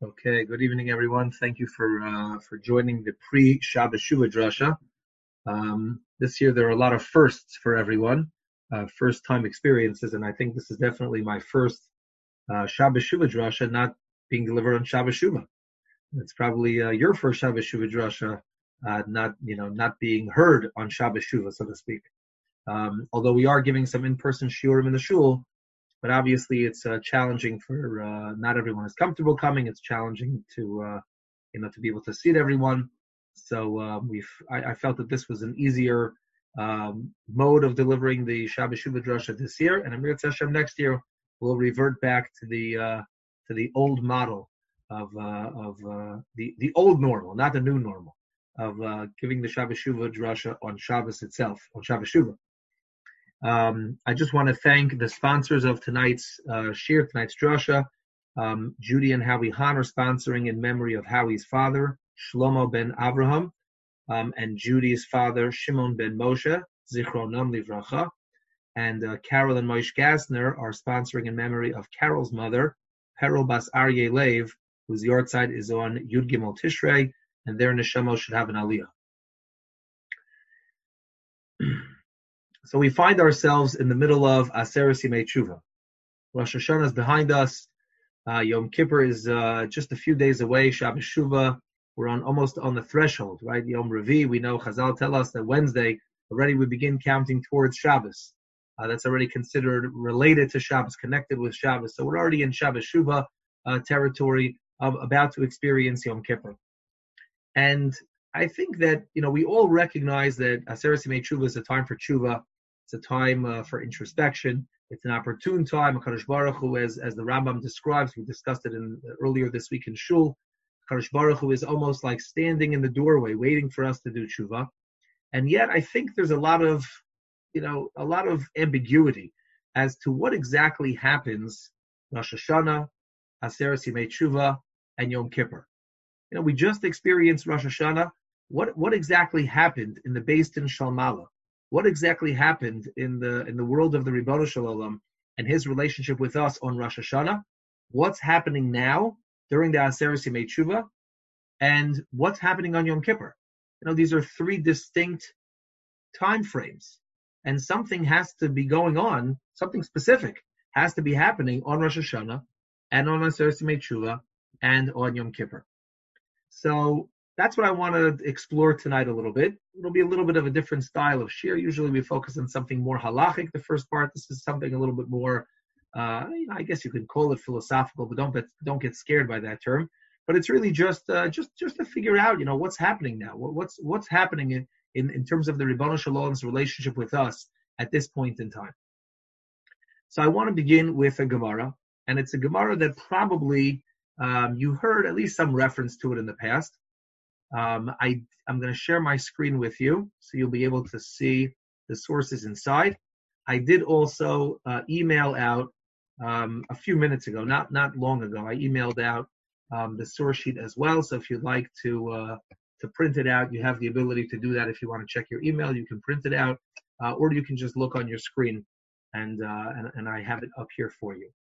Okay, good evening, everyone. Thank you for joining the pre-Shabbos Shuvah Drasha. This year there are a lot of firsts for everyone, first-time experiences, and I think this is definitely my first Shabbos Shuvah Drasha not being delivered on Shabbos Shuvah. It's probably your first Shabbos Shuvah Drasha not being heard on Shabbos Shuvah, so to speak. Although we are giving some in-person shiurim in the shul. But obviously, it's challenging for not everyone is comfortable coming. It's challenging to be able to seat everyone. So I felt that this was an easier mode of delivering the Shabbos Shuvah Drasha this year, and Amir Hashem next year will revert back to the old model of the old normal, not the new normal, of giving the Shabbos Shuvah Drasha on Shabbos itself, on Shabbos Shuvah. I just want to thank the sponsors of tonight's tonight's drasha. Judy and Howie Hahn are sponsoring in memory of Howie's father, Shlomo ben Avraham, and Judy's father, Shimon ben Moshe, Zichronam Livracha. And Carol and Moshe Gassner are sponsoring in memory of Carol's mother, Perel Bas Aryeh Lev, whose yahrzeit is on Yud Gimel Tishrei, and their neshama should have an aliyah. So we find ourselves in the middle of Aseret Yimei Tshuva. Rosh Hashanah is behind us. Yom Kippur is just a few days away. Shabbos Shuvah, we're almost on the threshold, right? Yom Revi, we know Chazal tell us that Wednesday already we begin counting towards Shabbos. That's already considered related to Shabbos, connected with Shabbos. So we're already in Shabbos Shuvah territory, about to experience Yom Kippur. And I think that we all recognize that Aseret Yimei Tshuva is a time for Tshuva. It's a time for introspection. It's an opportune time. HaKadosh Baruch Hu, as the Rambam describes, we discussed it earlier this week in Shul. HaKadosh Baruch Hu is almost like standing in the doorway, waiting for us to do tshuva. And yet, I think there's a lot of ambiguity as to what exactly happens Rosh Hashanah, Aseret Yimei Tshuva, and Yom Kippur. We just experienced Rosh Hashanah. What exactly happened in the Beis Din Shel Maalah? What exactly happened in the world of the Ribbono Shel Olam and his relationship with us on Rosh Hashanah? What's happening now during the Aseret Yimei Tshuva? And what's happening on Yom Kippur? These are three distinct time frames. And something has to be going on, something specific has to be happening on Rosh Hashanah and on Aseret Yimei Tshuva and on Yom Kippur. So that's what I want to explore tonight a little bit. It'll be a little bit of a different style of shir. Usually we focus on something more halachic, the first part. This is something a little bit more, I guess you could call it philosophical, but don't get scared by that term. But it's really just to figure out, what's happening now. What's happening in terms of the Ribbono Shel Olam's relationship with us at this point in time. So I want to begin with a Gemara, and it's a Gemara that probably you heard at least some reference to it in the past. I'm going to share my screen with you, so you'll be able to see the sources inside. I did also email out a few minutes ago, not long ago. I emailed out the source sheet as well. So if you'd like to print it out, you have the ability to do that. If you want to check your email, you can print it out, or you can just look on your screen, and I have it up here for you.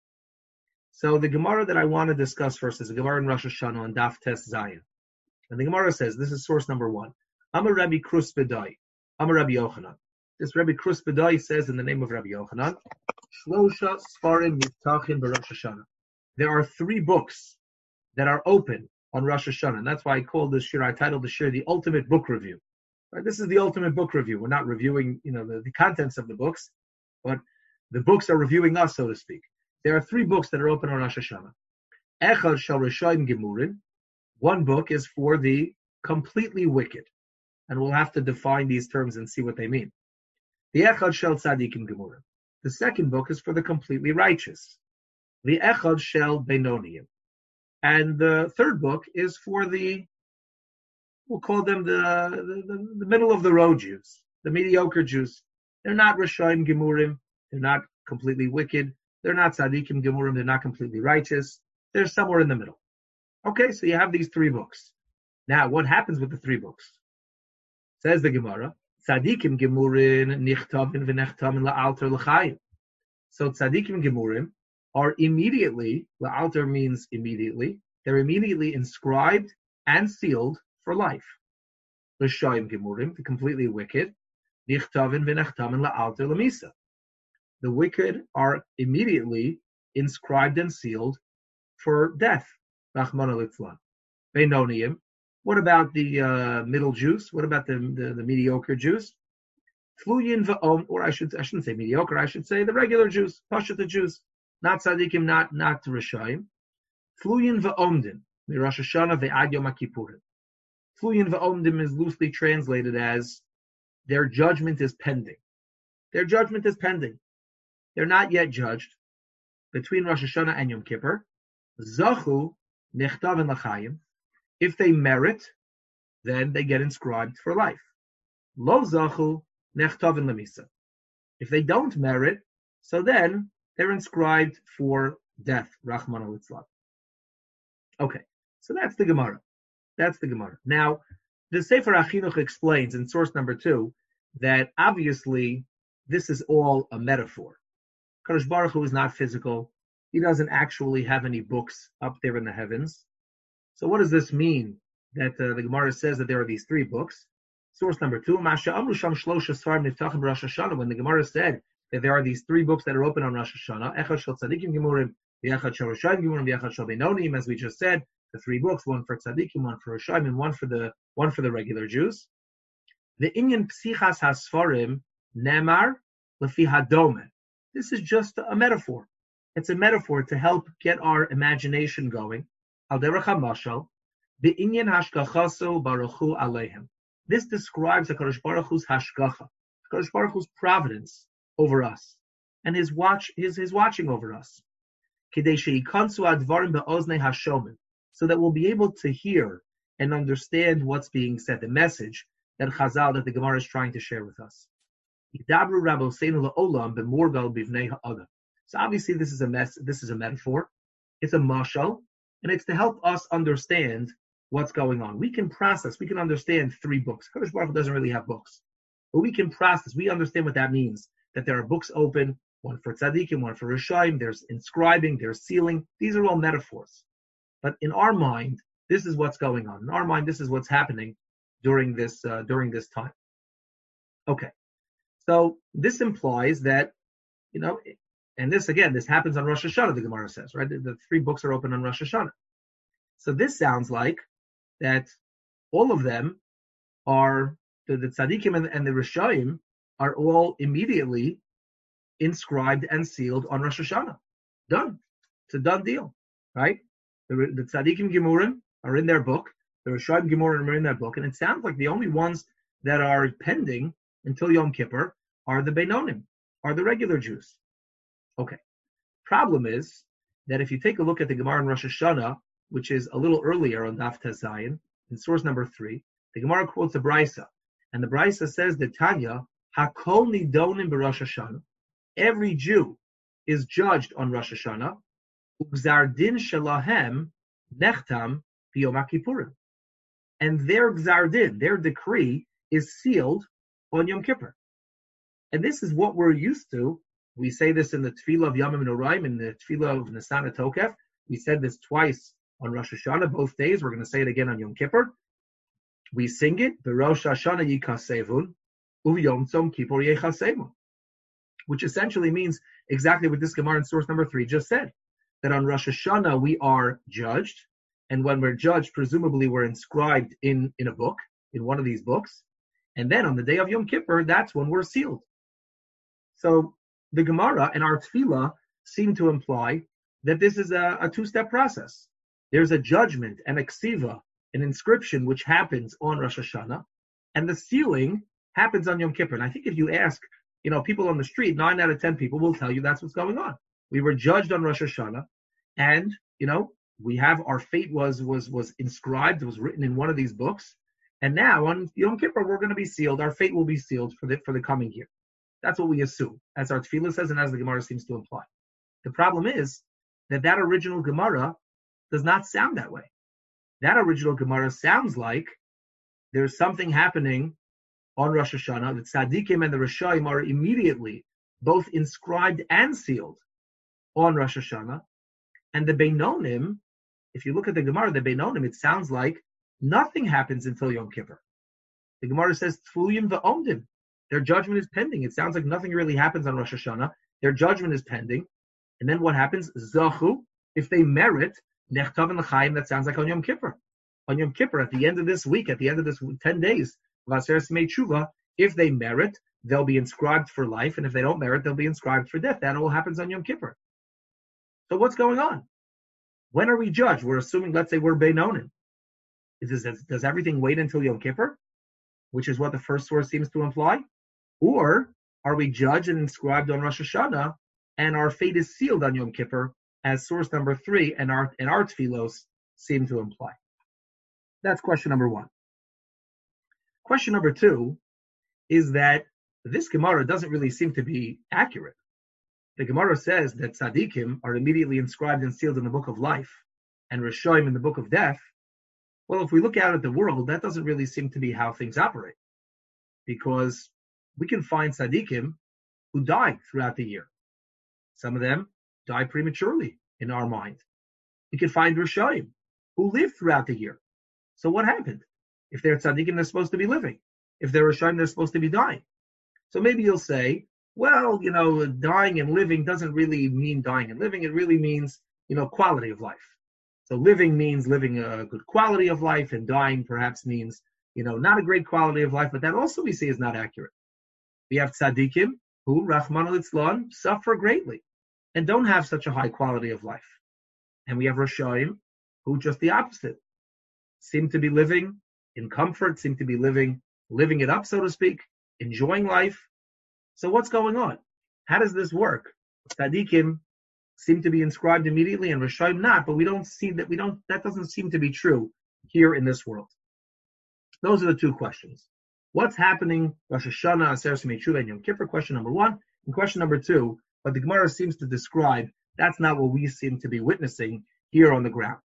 So the Gemara that I want to discuss first is a Gemara in Rosh Hashanah on Daf Tes Zayin. And the Gemara says, this is source number 1. Amar Rabbi Krus Bedai, Amar Rabbi Yochanan. This Rabbi Krus Bedai says in the name of Rabbi Yochanan, Shlosha Sfarim Yiftachin B'Rosh Hashanah. There are 3 books that are open on Rosh Hashanah. And that's why I titled the shir, The Ultimate Book Review. Right? This is the ultimate book review. We're not reviewing, the contents of the books, but the books are reviewing us, so to speak. There are 3 books that are open on Rosh Hashanah. Echad Shel Rishayim Gemurin. One book is for the completely wicked. And we'll have to define these terms and see what they mean. The Echad Shel Tzadikim Gemurim. The second book is for the completely righteous. The Echad Shel Benoniyim. And the third book is for we'll call them the middle of the road Jews, the mediocre Jews. They're not Rishayim Gemurim. They're not completely wicked. They're not Tzadikim Gemurim. They're not completely righteous. They're somewhere in the middle. Okay, so you have these 3 books. Now, what happens with the 3 books? Says the Gemara, Tzadikim Gemurin Nichtavin V'Nechtamin La'alter L'Chayim. So Tzadikim Gemurim are immediately, La'alter means immediately, they're immediately inscribed and sealed for life. L'shayim gemurim, the completely wicked, nichtavin v'nechtamin la'alter l'misa. The wicked are immediately inscribed and sealed for death. Rachmana litzlan. Beinoniim. What about the middle Jews? What about the mediocre Jews? Tluyin v'om, or I shouldn't say mediocre. I should say the regular Jews, Pashut Jews, not tzaddikim, not rishayim. Tluyin v'omdim, the Rosh Hashanah ve'ad Yom Kippurim. Tluyin v'omdim is loosely translated as their judgment is pending. Their judgment is pending. They're not yet judged between Rosh Hashanah and Yom Kippur. Zachu nechtavin l'chayim. If they merit, then they get inscribed for life. Lo zachu nechtavin l'misa. If they don't merit, so then they're inscribed for death. Rachmana litzlan. Okay, so that's the Gemara. That's the Gemara. Now, the Sefer HaChinuch explains in source number 2 that obviously this is all a metaphor. Kadosh Baruch Hu is not physical. He doesn't actually have any books up there in the heavens. So what does this mean that the Gemara says that there are these 3 books? Source number 2, when the Gemara said that there are these 3 books that are open on Rosh Hashanah, Echad Shel Tzadikim Gemurim, V'Echad Shel Rishayim Gemurim, V'Echad Shel Beinonim, as we just said, the 3 books, one for Tzadikim, one for Rishayim, and one for the regular Jews. The Inyan Psichas HaSfarim Nemar Lefi Hadome. This is just a metaphor. It's a metaphor to help get our imagination going. Al derech hamashal, be'inyan hashgachaso baruchu aleihim. This describes the Kadosh Baruch Hu's hashgacha, Kadosh Baruch Hu's providence over us, and his watching over us. Kidei sheyikansu advarim be'oznei hashomin, so that we'll be able to hear and understand what's being said, the message that Chazal, that the Gemara is trying to share with us. Yidabru Rabboseinu la'olam b'morgal b'vnei ha'adam. So obviously this is a metaphor. It's a mashal, and it's to help us understand what's going on. We can understand 3 books. Kadosh Baruch Hu doesn't really have books, but we can process. We understand what that means. That there are books open, one for tzaddikim, one for rishayim. There's inscribing, there's sealing. These are all metaphors. But in our mind, this is what's going on. In our mind, this is what's happening during this time. Okay, so this implies that, and this happens on Rosh Hashanah, the Gemara says, right? The 3 books are open on Rosh Hashanah. So this sounds like that all of them are, the tzaddikim and the rishayim are all immediately inscribed and sealed on Rosh Hashanah. Done. It's a done deal, right? The tzaddikim gemurim are in their book. The rishayim gemurim are in their book. And it sounds like the only ones that are pending until Yom Kippur are the Beinonim, are the regular Jews. Okay. Problem is that if you take a look at the Gemara in Rosh Hashanah, which is a little earlier on Daf Tez Zayin, in source number 3, the Gemara quotes a Brisa, and the Brisa says that Tanya Hakol Nidonim b'Rosh Hashanah. Every Jew is judged on Rosh Hashanah. Ugzar din shelahem nechtam b'Yom Kippurim, and their gzar din, their decree, is sealed on Yom Kippur. And this is what we're used to. We say this in the Tefillah of Yamim Noraim, in the Tefillah of Nisan Tokef. We said this twice on Rosh Hashanah, both days. We're going to say it again on Yom Kippur. We sing it, B'Rosh Hashanah Yikasevun, U'Yom Tzom Kippur Yechasevun, which essentially means exactly what this Gemara in source number 3 just said, that on Rosh Hashanah we are judged, and when we're judged, presumably we're inscribed in a book, in one of these books, and then on the day of Yom Kippur, that's when we're sealed. So the Gemara and our Tefillah seem to imply that this is a 2-step process. There's a judgment, an ksiva, an inscription, which happens on Rosh Hashanah, and the sealing happens on Yom Kippur. And I think if you ask, people on the street, 9 out of 10 people will tell you that's what's going on. We were judged on Rosh Hashanah, and we have our fate was inscribed, it was written in one of these books, and now on Yom Kippur we're going to be sealed. Our fate will be sealed for the coming year. That's what we assume, as our Tefillah says, and as the Gemara seems to imply. The problem is that original Gemara does not sound that way. That original Gemara sounds like there's something happening on Rosh Hashanah. The Tzaddikim and the Rishayim are immediately both inscribed and sealed on Rosh Hashanah, and the Beinonim if you look at the Gemara, the Beinonim, it sounds like nothing happens until Yom Kippur. The Gemara says, Tfuyim v'omdim. Their judgment is pending. It sounds like nothing really happens on Rosh Hashanah. Their judgment is pending. And then what happens? Zachu, if they merit, Nechtav and L'chaim, that sounds like on Yom Kippur. On Yom Kippur, at the end of this week, at the end of this 10 days, Vaseres Mei Tshuva, if they merit, they'll be inscribed for life. And if they don't merit, they'll be inscribed for death. That all happens on Yom Kippur. So what's going on? When are we judged? We're assuming, let's say we're Beinonim. Does everything wait until Yom Kippur? Which is what the first source seems to imply? Or are we judged and inscribed on Rosh Hashanah, and our fate is sealed on Yom Kippur, as source number 3 and our tefillos seem to imply? That's question number 1. Question number 2 is that this Gemara doesn't really seem to be accurate. The Gemara says that tzaddikim are immediately inscribed and sealed in the book of life, and Rishoim in the book of death. Well, if we look out at the world, that doesn't really seem to be how things operate, because we can find tzaddikim who die throughout the year. Some of them die prematurely in our mind. We can find Rishoim who live throughout the year. So what happened? If they're tzaddikim, they're supposed to be living. If they're Rishoim, they're supposed to be dying. So maybe you'll say, well, dying and living doesn't really mean dying and living. It really means, quality of life. So living means living a good quality of life, and dying perhaps means, not a great quality of life, but that also we see is not accurate. We have tzaddikim who, Rachmana litzlan, suffer greatly and don't have such a high quality of life. And we have Rishoim who, just the opposite, seem to be living in comfort, seem to be living it up, so to speak, enjoying life. So what's going on? How does this work? Tzaddikim seem to be inscribed immediately and Rishoim not, but that doesn't seem to be true here in this world. Those are the 2 questions. What's happening, Rosh Hashanah, Aseres Yemei Tshuva, and Yom Kippur, question number 1. And question number 2, what the Gemara seems to describe, that's not what we seem to be witnessing here on the ground.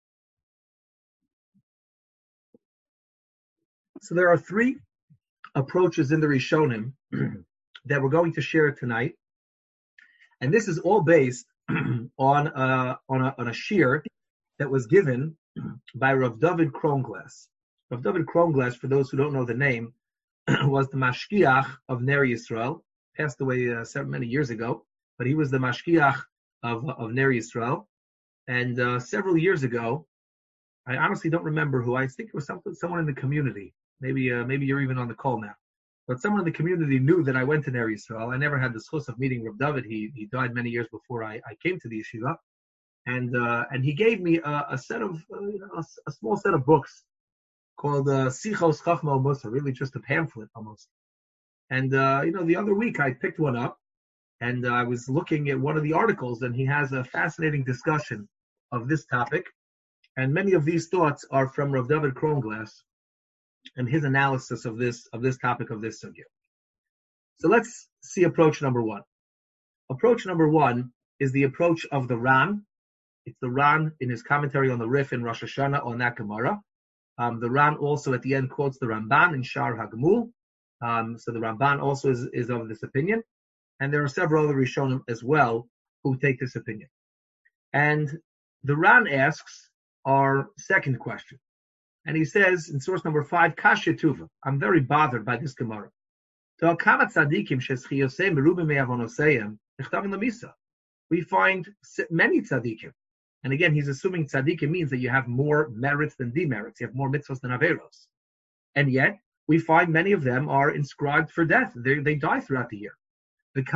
So there are 3 approaches in the Rishonim that we're going to share tonight. And this is all based on a shir that was given by Rav David Kronglass. Rav David Kronglass, for those who don't know the name, was the mashkiach of Ner Yisrael, passed away many years ago, but he was the mashkiach of Ner Yisrael. And several years ago, I honestly don't remember who. I think it was someone in the community. Maybe you're even on the call now. But someone in the community knew that I went to Ner Yisrael. I never had the schus of meeting Rav David. He died many years before I came to the yeshiva, and he gave me a set of a small set of books called Sichos Chachma Musa, really just a pamphlet almost. And the other week I picked one up, and I was looking at one of the articles, and he has a fascinating discussion of this topic, and many of these thoughts are from Rav David Kronglass and his analysis of this topic, of this sugya. So let's see approach number 1. Approach number 1 is the approach of the Ran. It's the Ran in his commentary on the Rif in Rosh Hashanah on that Gemara. The Ran also at the end quotes the Ramban in Shar HaGemul. So the Ramban also is of this opinion. And there are several other Rishonim as well who take this opinion. And the Ran asks our second question. And he says in source number 5, Kasha Tuva, I'm very bothered by this Gemara. We find many tzaddikim. And again, he's assuming tzaddikim means that you have more merits than demerits. You have more mitzvahs than averos. And yet, we find many of them are inscribed for death. They die throughout the year. And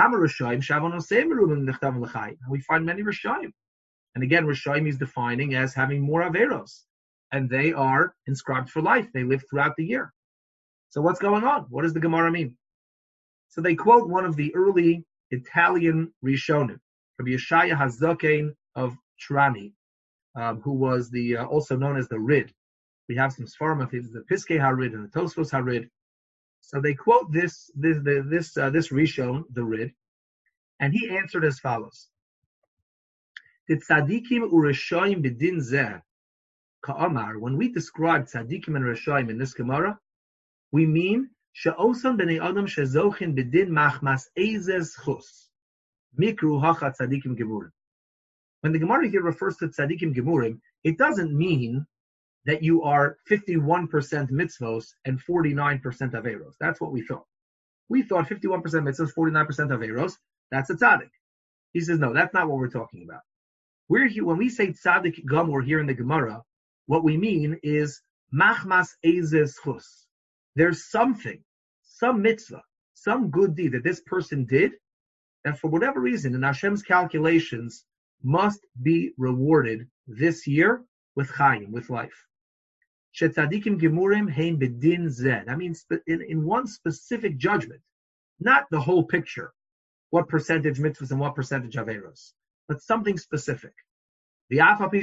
we find many Rishoim. And again, Rishoim is defining as having more averos. And they are inscribed for life. They live throughout the year. So what's going on? What does the Gemara mean? So they quote one of the early Italian Rishonim, Rabbi Yeshaya HaZaken of Trani, who was also known as the Rid. We have some Sfarim of the Piskei HaRid and the Tosfos HaRid. So they quote this Rishon, the Rid, and he answered as follows: "The tzaddikim u'reshoim b'din zeh ka'amar." When we describe tzaddikim and reshoim in this Gemara, we mean she'osan b'nei adam shezochin b'din machmas eizes chus mikru hacha tzaddikim gemurim. When the Gemara here refers to tzaddikim gemurim, it doesn't mean that you are 51% mitzvos and 49% averos. That's what we thought. We thought 51% mitzvos, 49% averos. That's a tzaddik. He says, no, that's not what we're talking about. We're here, when we say tzaddik gamor here in the Gemara, what we mean is machmas ezes chus. There's something, some mitzvah, some good deed that this person did, that for whatever reason, in Hashem's calculations, must be rewarded this year with chayim, with life. Shetzadikim gemurim hein bedin zeh. That means in one specific judgment, not the whole picture, what percentage mitzvahs and what percentage averos, but something specific. In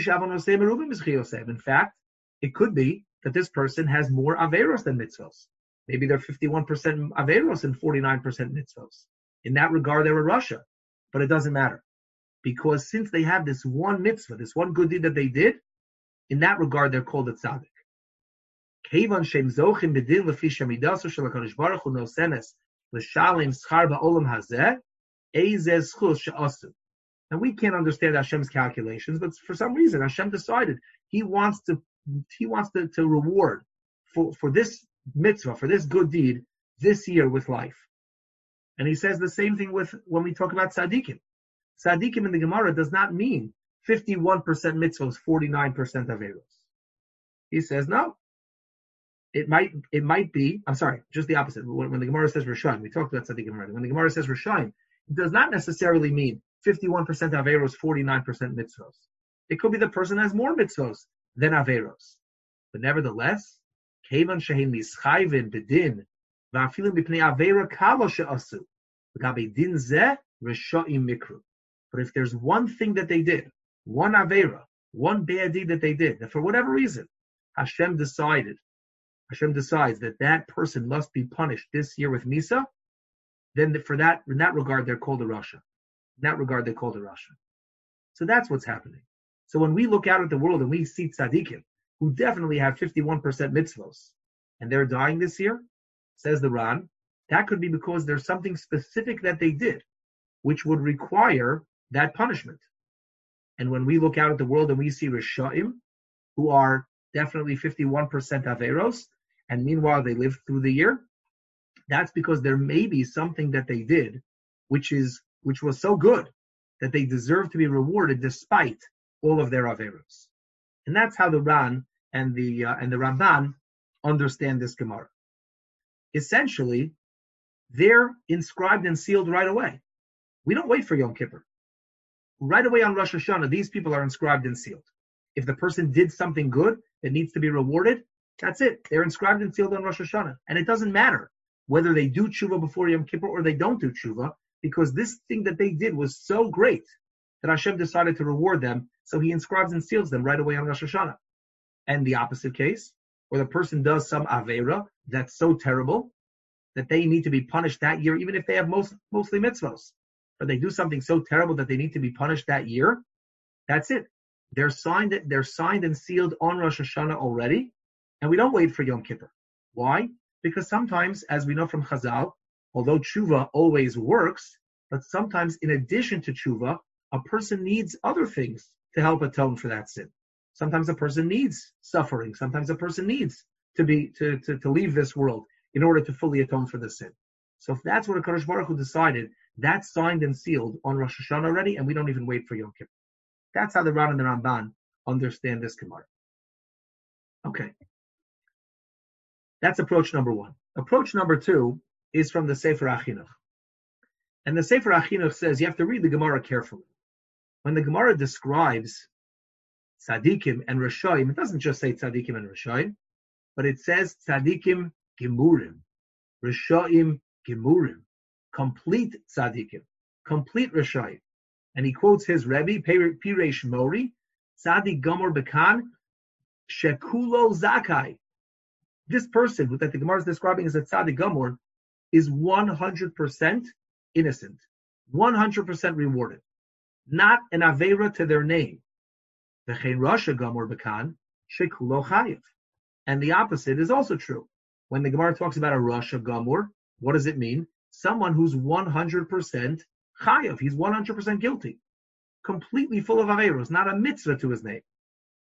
fact, it could be that this person has more averos than mitzvahs. Maybe they're 51% averos and 49% mitzvahs. In that regard, they're a Russia, but it doesn't matter. Because since they have this one mitzvah, this one good deed that they did, in that regard, they're called a tzaddik. And we can't understand Hashem's calculations, but for some reason, Hashem decided He wants to reward for this mitzvah, for this good deed, this year with life. And He says the same thing when we talk about tzaddikim. Tzaddikim in the Gemara does not mean 51% mitzvahs, 49% averos. He says no. It might be. I'm sorry, just the opposite. When the Gemara says Rishayim, we talked about tzaddikim already. When the Gemara says Rishayim, it does not necessarily mean 51% averos, 49% mitzvos. It could be the person has more mitzvos than averos. But nevertheless, kevan shehem mischayvin bedin va'afilim b'pnei avera kalo she'asu v'gabe din zeh rishayim mikru. But if there's one thing that they did, one avera, one bad deed that they did, that for whatever reason, Hashem decides that person must be punished this year with Misa, then in that regard, they're called a Rasha. In that regard, they're called a Rasha. So that's what's happening. So when we look out at the world and we see tzaddikim, who definitely have 51% mitzvos, and they're dying this year, says the Ran, that could be because there's something specific that they did, which would require that punishment. And when we look out at the world and we see Risha'im, who are definitely 51% Averos, and meanwhile they live through the year, that's because there may be something that they did, which was so good that they deserve to be rewarded despite all of their Averos. And that's how the Ran and the Ramban understand this Gemara. Essentially, they're inscribed and sealed right away. We don't wait for Yom Kippur. Right away on Rosh Hashanah, these people are inscribed and sealed. If the person did something good that needs to be rewarded, that's it. They're inscribed and sealed on Rosh Hashanah. And it doesn't matter whether they do tshuva before Yom Kippur or they don't do tshuva, because this thing that they did was so great that Hashem decided to reward them, so He inscribes and seals them right away on Rosh Hashanah. And the opposite case, where the person does some Aveira that's so terrible that they need to be punished that year, even if they have mostly mitzvos. But they do something so terrible that they need to be punished that year, that's it. They're signed and sealed on Rosh Hashanah already, and we don't wait for Yom Kippur. Why? Because sometimes, as we know from Chazal, although tshuva always works, but sometimes in addition to tshuva, a person needs other things to help atone for that sin. Sometimes a person needs suffering. Sometimes a person needs to leave this world in order to fully atone for the sin. So if that's what HaKadosh Baruch Hu decided, that's signed and sealed on Rosh Hashanah already, and we don't even wait for Yom Kippur. That's how the Ran and the Ramban understand this Gemara. Okay. That's approach number one. Approach number two is from the Sefer HaChinuch. And the Sefer HaChinuch says you have to read the Gemara carefully. When the Gemara describes tzaddikim and Rishayim, it doesn't just say tzaddikim and Rishayim, but it says tzaddikim gemurim, Rishayim gemurim, complete tzaddikim, complete Rishayim. And he quotes his Rebbe, Piresh Mori, tzaddik gamor bekan, shekulo zakai. This person that the Gemara is describing as a tzaddik gamor is 100% innocent, 100% rewarded, not an aveira to their name. V'chein rasha gamor bekan shekulo chayiv. And the opposite is also true. When the Gemara talks about a rasha gamor, what does it mean? Someone who's 100% chayiv. He's 100% guilty, completely full of aveiros, not a mitzvah to his name.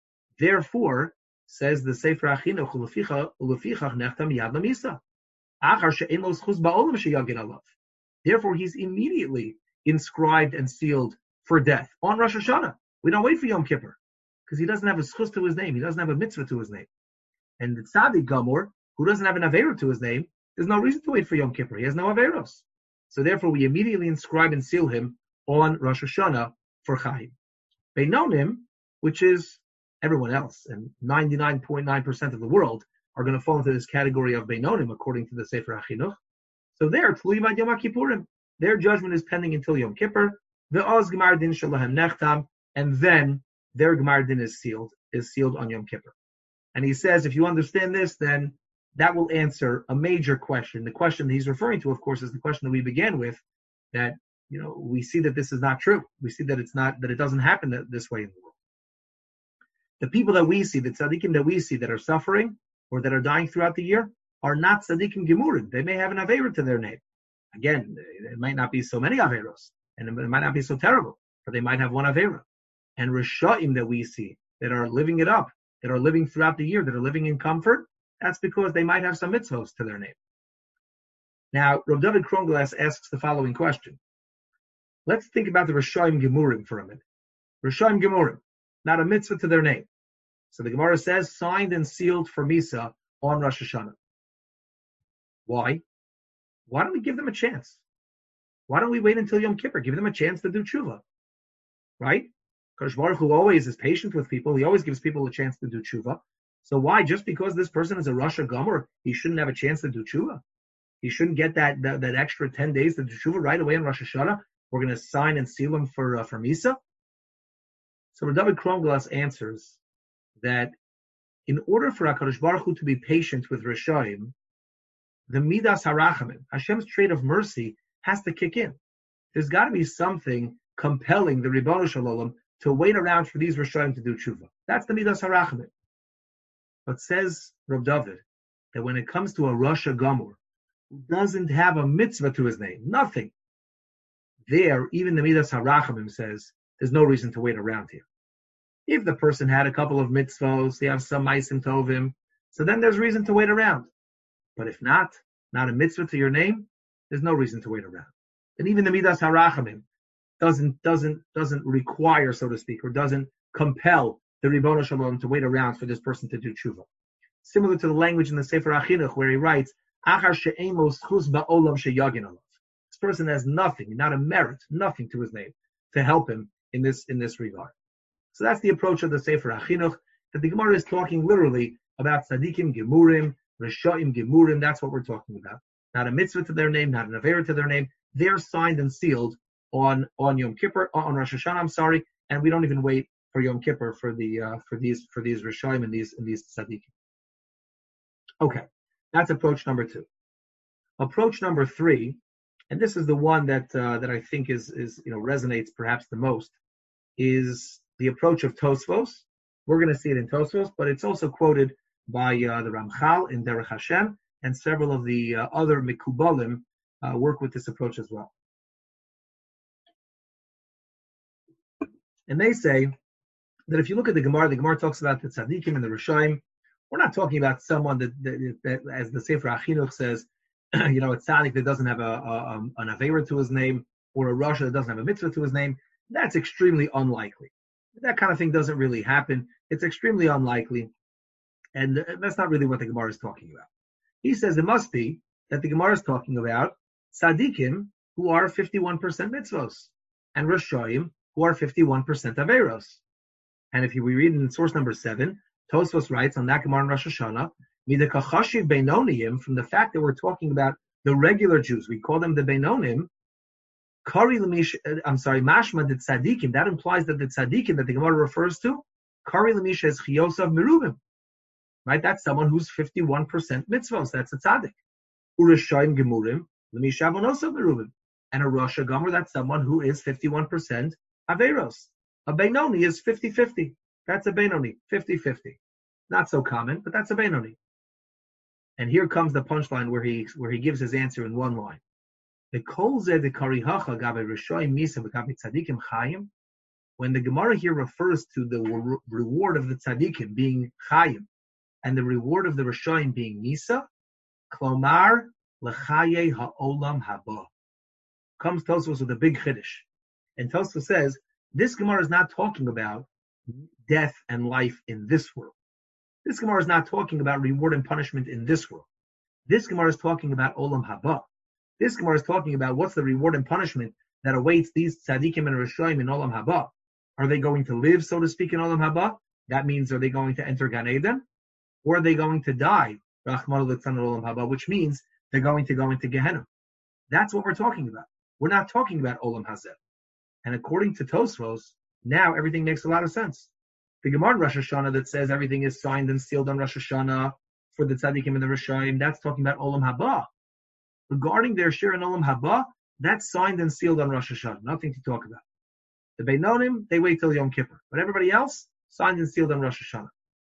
Therefore, says the Sefer Achinuch, ulefichach nechtam yad lamisa. Achar she'en lo zchus ba'olam sheyagin alav. Therefore, he's immediately inscribed and sealed for death on Rosh Hashanah. We don't wait for Yom Kippur because he doesn't have a zchus to his name. He doesn't have a mitzvah to his name. And the tzaddik gamor, who doesn't have an avera to his name, there's no reason to wait for Yom Kippur. He has no averos. So therefore, we immediately inscribe and seal him on Rosh Hashanah for Chaim. Beinonim, which is everyone else, and 99.9% of the world are going to fall into this category of Beinonim, according to the Sefer HaChinuch. So there, Tluyivad Yom Kippurim, their judgment is pending until Yom Kippur. The Oz Gemar Din Shalahem Nechtam, and then their Gemar Din is sealed on Yom Kippur. And he says, if you understand this, then that will answer a major question. The question that he's referring to, of course, is the question that we began with, that we see that this is not true. We see that it doesn't happen this way in the world. The people that we see, the tzaddikim that we see that are suffering or that are dying throughout the year, are not tzaddikim gemurim. They may have an avera to their name. Again, it might not be so many averos, and it might not be so terrible, but they might have one avera. And Rishaim that we see that are living it up, that are living throughout the year, that are living in comfort, that's because they might have some mitzvahs to their name. Now, Rav David Kronglas asks the following question. Let's think about the Rishaim Gemurim for a minute. Rishaim Gemurim, not a mitzvah to their name. So the Gemara says, signed and sealed for Misa on Rosh Hashanah. Why? Why don't we give them a chance? Why don't we wait until Yom Kippur? Give them a chance to do tshuva. Right? Kadosh Baruch Hu always is patient with people. He always gives people a chance to do tshuva. So why? Just because this person is a Rosh Gomer, he shouldn't have a chance to do tshuva? He shouldn't get that extra 10 days to do tshuva right away on Rosh Hashanah? We're going to sign and seal him for Misa? So David Kronglas answers that in order for HaKadosh Baruch Hu to be patient with Rishaim, the Midas HaRachamim, Hashem's trait of mercy, has to kick in. There's got to be something compelling the Ribono Shel Olam to wait around for these Rishaim to do tshuva. That's the Midas HaRachamim. But says Rav David that when it comes to a Rosh Gomer who doesn't have a mitzvah to his name, nothing, there, even the Midas HaRachamim says, there's no reason to wait around here. If the person had a couple of mitzvahs, they have some ma'asim tovim, so then there's reason to wait around. But if not a mitzvah to your name, there's no reason to wait around. And even the Midas HaRachamim doesn't require, so to speak, or doesn't compel the Ribono Shel Olam to wait around for this person to do tshuva. Similar to the language in the Sefer HaChinuch where he writes, Achar she'en lo zchus ba'olam sheyagin alav. This person has nothing, not a merit, nothing to his name to help him in this regard. So that's the approach of the Sefer HaChinuch, that the Gemara is talking literally about tzaddikim gemurim, rishaim gemurim. That's what we're talking about. Not a mitzvah to their name, not an avera to their name. They're signed and sealed on Yom Kippur, on Rosh Hashanah, and we don't even wait for Yom Kippur for these rishaim and these tzaddikim. Okay, that's approach number 2. Approach number 3, and this is the one that I think is resonates perhaps the most, is the approach of Tosfos. We're going to see it in Tosfos, but it's also quoted by the Ramchal in Derech Hashem, and several of the other Mikubalim work with this approach as well. And they say that if you look at the Gemara talks about the tzaddikim and the rishaim. We're not talking about someone that as the Sefer HaChinuch says, a tzaddik that doesn't have an avera to his name, or a rasha that doesn't have a mitzvah to his name. That's extremely unlikely. That kind of thing doesn't really happen. It's extremely unlikely, and that's not really what the Gemara is talking about. He says it must be that the Gemara is talking about tzaddikim who are 51% mitzvos, and rishaim who are 51% averos. And if we read in source number 7, Tosfos writes on that Gemara in Rosh Hashanah, Midakachashiv Beinonim, from the fact that we're talking about the regular Jews, we call them the Beinonim, Mashma the Tzadikim, that implies that the Tzadikim that the Gemara refers to, Kari Lamisha is Chiyosav Merubim. Right? That's someone who's 51% mitzvos. That's a Tzadik. Urishayim Gemurim, Lamisha Avonosav Merubim. And a Rosh Gomer, that's someone who is 51% Averos. A Beinoni is 50-50. That's a Beinoni, 50-50. Not so common, but that's a Beinoni. And here comes the punchline where he gives his answer in one line. The kol zeh de karihacha gabe rishoyim misa v'gabe tzadikim chayim. when the Gemara here refers to the reward of the tzaddikim being chayim and the reward of the Rishonim being nisa, klomar lechaye ha'olam haba. Comes Tosfos with a big chiddush. And Tosfos says, this Gemara is not talking about death and life in this world. This Gemara is not talking about reward and punishment in this world. This Gemara is talking about olam haba. This Gemara is talking about what's the reward and punishment that awaits these tzaddikim and rishonim in olam haba. Are they going to live, so to speak, in olam haba? That means, are they going to enter Gan Eden? Or are they going to die, Rachmana litzlan olam haba, which means they're going to go into Gehenna. That's what we're talking about. We're not talking about olam hazeh. And according to Tosfos, now everything makes a lot of sense. The Gemara in Rosh Hashanah that says everything is signed and sealed on Rosh Hashanah for the tzaddikim and the rishonim, that's talking about olam haba. Regarding their share in olam haba, that's signed and sealed on Rosh Hashanah. Nothing to talk about. The Beinonim, they wait till Yom Kippur. But everybody else, signed and sealed on Rosh Hashanah.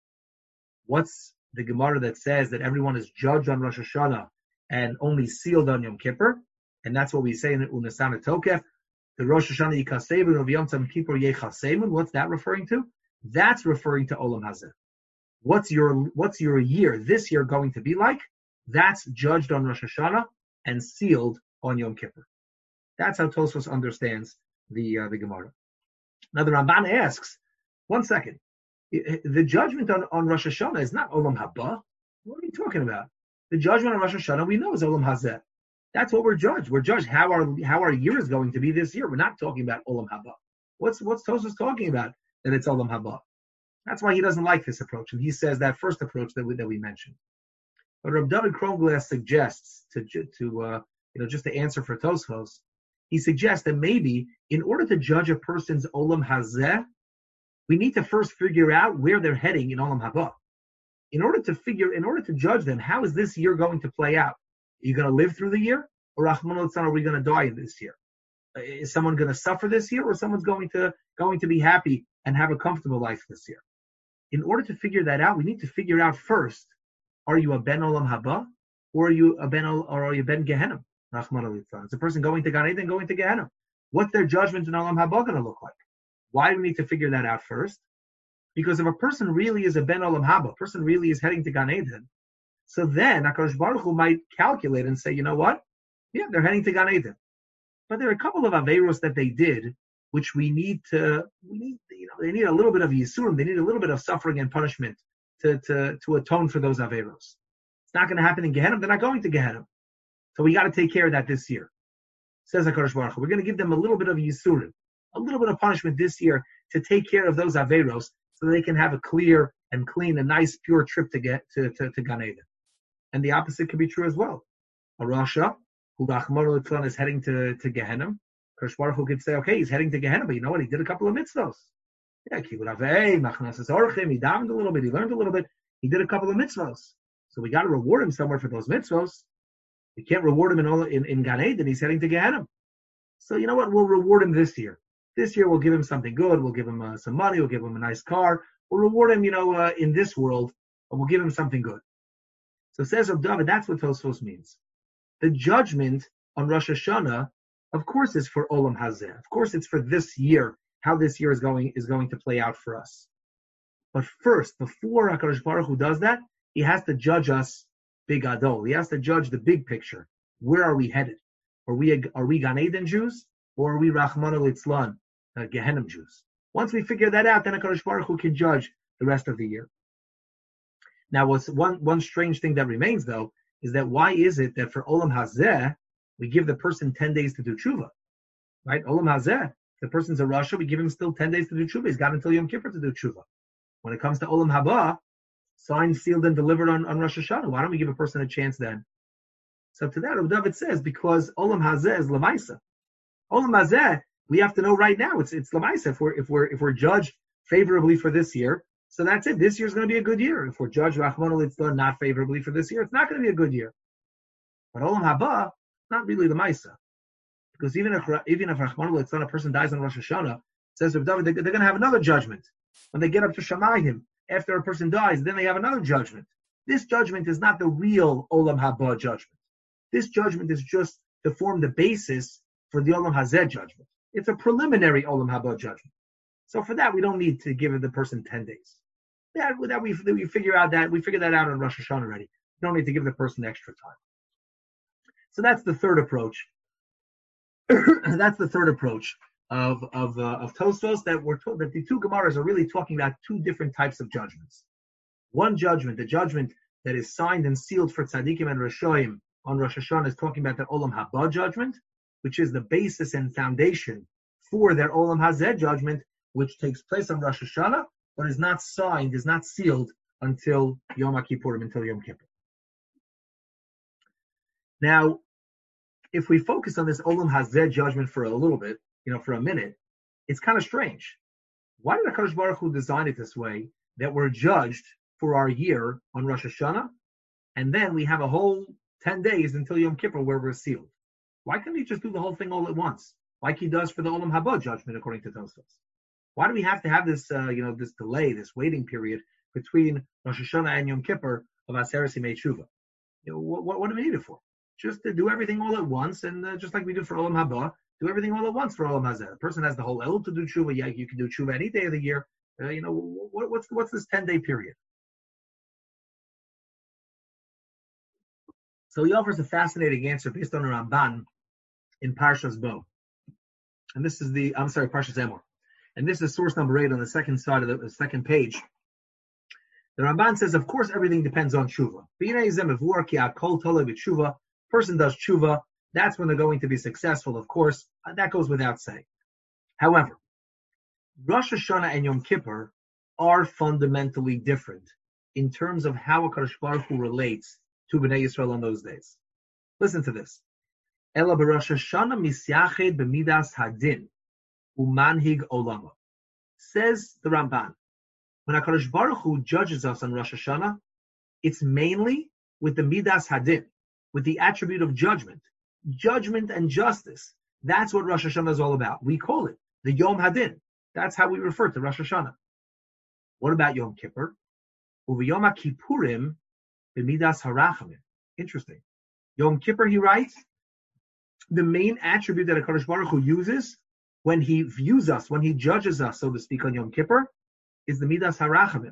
What's the Gemara that says that everyone is judged on Rosh Hashanah and only sealed on Yom Kippur? And that's what we say in Unasana Tokef. The Rosh Hashanah Yikasevun of Yom Tzim Kippur Yechasemun. What's that referring to? That's referring to Olam Hazeh. What's your year, this year, going to be like? That's judged on Rosh Hashanah and sealed on Yom Kippur. That's how Tosfos understands the Gemara. Now the Ramban asks, 1 second, the judgment on Rosh Hashanah is not Olam Haba. What are you talking about? The judgment on Rosh Hashanah we know is Olam Hazeh. That's what we're judged. We're judged how our year is going to be this year. We're not talking about Olam Haba. What's Tosfos talking about that it's Olam Haba? That's why he doesn't like this approach, and he says that first approach that we mentioned. But Reb David Kronglass suggests just to answer for Tosfos, he suggests that maybe in order to judge a person's Olam Hazeh, we need to first figure out where they're heading in Olam Haba. In order to judge them, how is this year going to play out? Are you going to live through the year? Or Rachmana litzlan, are we going to die in this year? Is someone going to suffer this year, or someone's going to be happy and have a comfortable life this year? In order to figure that out, we need to figure out first, are you a Ben Olam Haba, or are you Ben Gehenna? Rachmana litzlan. Is a person going to Gan Eden, going to Gehenna? What's their judgment in Olam Haba going to look like? Why do we need to figure that out first? Because if a person really is a Ben Olam Haba, a person really is heading to Gan Eden, so then HaKadosh Baruch Hu might calculate and say, you know what? Yeah, they're heading to Gan Eden. But there are a couple of Averos that they did, which they need a little bit of Yisurim, they need a little bit of suffering and punishment to atone for those Averos. It's not going to happen in Gehenna, they're not going to Gehenna. So we got to take care of that this year. Says HaKadosh Baruch Hu, we're going to give them a little bit of Yisurim, a little bit of punishment this year to take care of those Averos so they can have a clear and clean, a nice, pure trip to get to Gan Eden. And the opposite could be true as well. A Rasha, who Rachmana litzlan is heading to Gehenna, HaKadosh Baruch Hu could say, okay, he's heading to Gehenna, but you know what? He did a couple of mitzvos. Yeah, Kibbutz Avei, Machnas Orchim, he davened a little bit, he learned a little bit, he did a couple of mitzvos. So we got to reward him somewhere for those mitzvos. We can't reward him in Gan Eden, he's heading to Gehenna. So you know what? We'll reward him this year. This year we'll give him something good, we'll give him some money, we'll give him a nice car, we'll reward him, in this world, and we'll give him something good. So says Reb David, that's what Tosfos means. The judgment on Rosh Hashanah, of course, is for Olam Hazeh. Of course, it's for this year, how this year is going to play out for us. But first, before HaKadosh Baruch Hu does that, he has to judge us big adol. He has to judge the big picture. Where are we headed? Are we Gan Eden Jews, or are we Rachmana litzlan, Gehenna Jews? Once we figure that out, then HaKadosh Baruch Hu can judge the rest of the year. Now, what's one strange thing that remains, though, is that why is it that for Olam Hazeh, we give the person 10 days to do tshuva? Right? Olam Hazeh, if the person's a Rasha, we give him still 10 days to do tshuva. He's got until Yom Kippur to do tshuva. When it comes to Olam Haba, signed, sealed, and delivered on Rosh Hashanah, why don't we give a person a chance then? So to that, Reb David says, because Olam Hazeh is Lamaisa. Olam Hazeh, we have to know right now, it's Lamaisa. If we're judged favorably for this year, so that's it. This year's going to be a good year. If we're judged Rachmana litzlan not favorably for this year, it's not going to be a good year. But Olam Haba, not really the Maisa. Because even if Rachmana litzlan, a person dies on Rosh Hashanah, says Reb David, they're going to have another judgment. When they get up to Shamayim, after a person dies, then they have another judgment. This judgment is not the real Olam Haba judgment. This judgment is just to form the basis for the Olam Hazeh judgment. It's a preliminary Olam Haba judgment. So for that, we don't need to give the person 10 days. We figure out that we figured that out on Rosh Hashanah already. We don't need to give the person extra time. So that's the third approach. That's the third approach of Tosfos, that the two Gemaras are really talking about two different types of judgments. One judgment, the judgment that is signed and sealed for tzaddikim and rashoim on Rosh Hashanah, is talking about the Olam Haba judgment, which is the basis and foundation for their Olam Hazeh judgment, which takes place on Rosh Hashanah, but is not signed, is not sealed until Yom Kippurim, until Yom Kippur. Now, if we focus on this Olam Hazeh judgment for a little bit, for a minute, it's kind of strange. Why did HaKadosh Baruch Hu design it this way, that we're judged for our year on Rosh Hashanah, and then we have a whole 10 days until Yom Kippur where we're sealed? Why can't he just do the whole thing all at once, like he does for the Olam Haba judgment, according to Tosfos? Why do we have to have this, this delay, this waiting period between Rosh Hashanah and Yom Kippur of Aseret Yimei Tshuva? What do we need it for? Just to do everything all at once, and just like we do for Olam Haba, do everything all at once for Olam Hazeh. The person has the whole Elul to do Tshuva. Yeah, you can do Tshuva any day of the year. What's this 10-day period? So he offers a fascinating answer based on a Ramban in Parshas Bo. And this is Parshas Emor. And this is source number 8 on the second side of the second page. The Ramban says, of course, everything depends on Tshuva. Person does Tshuva, that's when they're going to be successful, of course. That goes without saying. However, Rosh Hashanah and Yom Kippur are fundamentally different in terms of how HaKadosh Baruch Hu relates to Bnei Yisrael on those days. Listen to this. Ela b'Rosh Hashanah misyached b'midas hadin umanhig olama. Says the Ramban, when HaKadosh Baruch Hu judges us on Rosh Hashanah, it's mainly with the midas hadin, with the attribute of judgment and justice. That's what Rosh Hashanah is all about. We call it the Yom Hadin. That's how we refer to Rosh Hashanah. What about Yom Kippur? Uv'Yom Kippurim b'midas harachamim. Interesting. Yom Kippur, he writes, the main attribute that HaKadosh Baruch Hu uses when he views us, when he judges us, so to speak, on Yom Kippur, is the midas harachamim.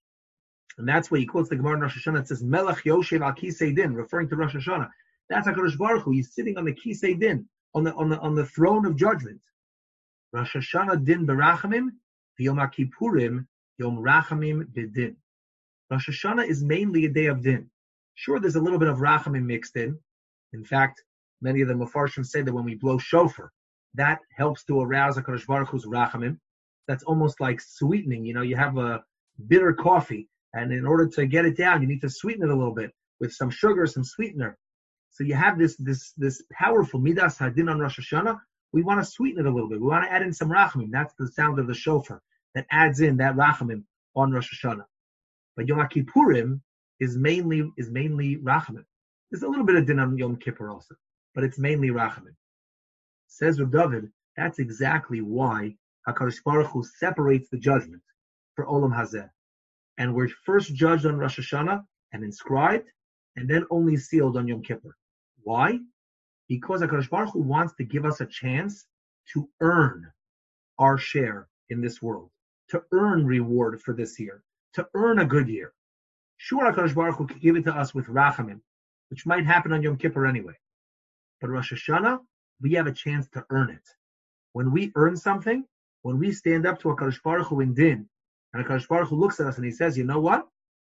And that's why he quotes the Gemara in Rosh Hashanah. It says, Melech Yoshev al Kisei Din, referring to Rosh Hashanah. That's HaKadosh Baruch Hu. He's sitting on the Kisei Din, on the throne of judgment. Rosh Hashanah Din Berachamim, Yom Kippurim Yom Rachamim B'Din. Rosh Hashanah is mainly a day of Din. Sure, there's a little bit of Rachamim mixed in. In fact, many of the Mefarshim say that when we blow shofar, that helps to arouse HaKadosh Baruch Hu's Rachamim. That's almost like sweetening. You have a bitter coffee, and in order to get it down, you need to sweeten it a little bit with some sugar, some sweetener. So you have this powerful Midas Hadin on Rosh Hashanah. We want to sweeten it a little bit. We want to add in some Rachamim. That's the sound of the shofar that adds in that Rachamim on Rosh Hashanah. But Yom Kippurim is mainly Rachamim. There's a little bit of Din on Yom Kippur also, but it's mainly Rachamim. Says Reb David, that's exactly why HaKadosh Baruch Hu separates the judgment for Olam Hazeh. And we're first judged on Rosh Hashanah and inscribed, and then only sealed on Yom Kippur. Why? Because HaKadosh Baruch Hu wants to give us a chance to earn our share in this world, to earn reward for this year, to earn a good year. Sure, HaKadosh Baruch Hu could give it to us with Rachamim, which might happen on Yom Kippur anyway. But Rosh Hashanah, we have a chance to earn it. When we earn something, when we stand up to HaKadosh Baruch Hu in Din, and HaKadosh Baruch Hu looks at us and he says, you know what?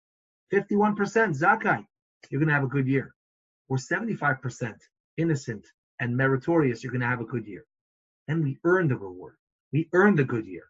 51% Zakai, you're going to have a good year. Or 75% innocent and meritorious, you're going to have a good year. And we earn the reward. We earn the good year.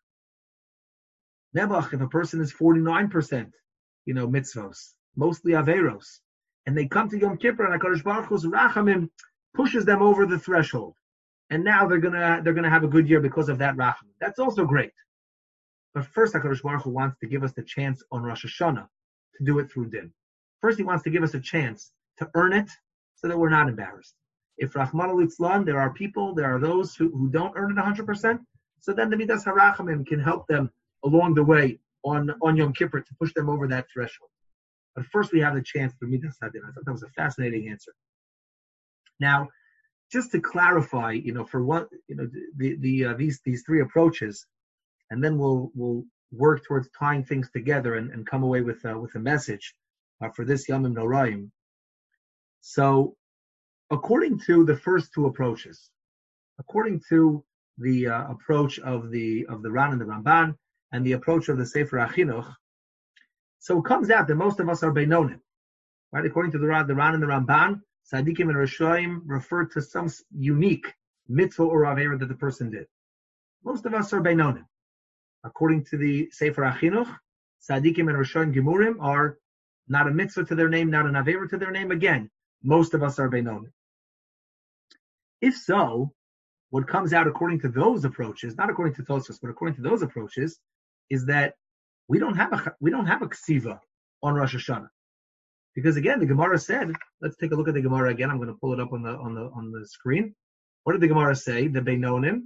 Nebuch, if a person is 49%, mitzvos, mostly averos, and they come to Yom Kippur and HaKadosh Baruch Hu's Rachamim pushes them over the threshold. And now they're gonna have a good year because of that Rachamim. That's also great. But first, HaKadosh Baruch Hu wants to give us the chance on Rosh Hashanah to do it through Din. First, he wants to give us a chance to earn it so that we're not embarrassed. If Rahman al-Itzlan, there are those who don't earn it 100%, so then the Midas HaRachamim can help them along the way on Yom Kippur to push them over that threshold. But first, we have the chance for Midas Hadin. I thought that was a fascinating answer. Now, just to clarify, for what these three approaches, and then we'll work towards tying things together and come away with a message for this Yamim Noraim. So, according to the first two approaches, according to the approach of the Ran and the Ramban, and the approach of the Sefer HaChinuch, so it comes out that most of us are Beinonim. Right? According to the Ran and the Ramban, Tzadikim and Rishoyim refer to some unique mitzvah or avera that the person did. Most of us are Beinonim. According to the Sefer HaChinuch, Tzadikim and Rishoyim Gemurim are not a mitzvah to their name, not an avera to their name. Again, most of us are Beinonim. If so, what comes out according to those approaches, not according to Tosfos, but according to those approaches, is that we don't have a ksiva on Rosh Hashanah, because again the Gemara said. Let's take a look at the Gemara again. I'm going to pull it up on the screen. What did the Gemara say? The Beinonim,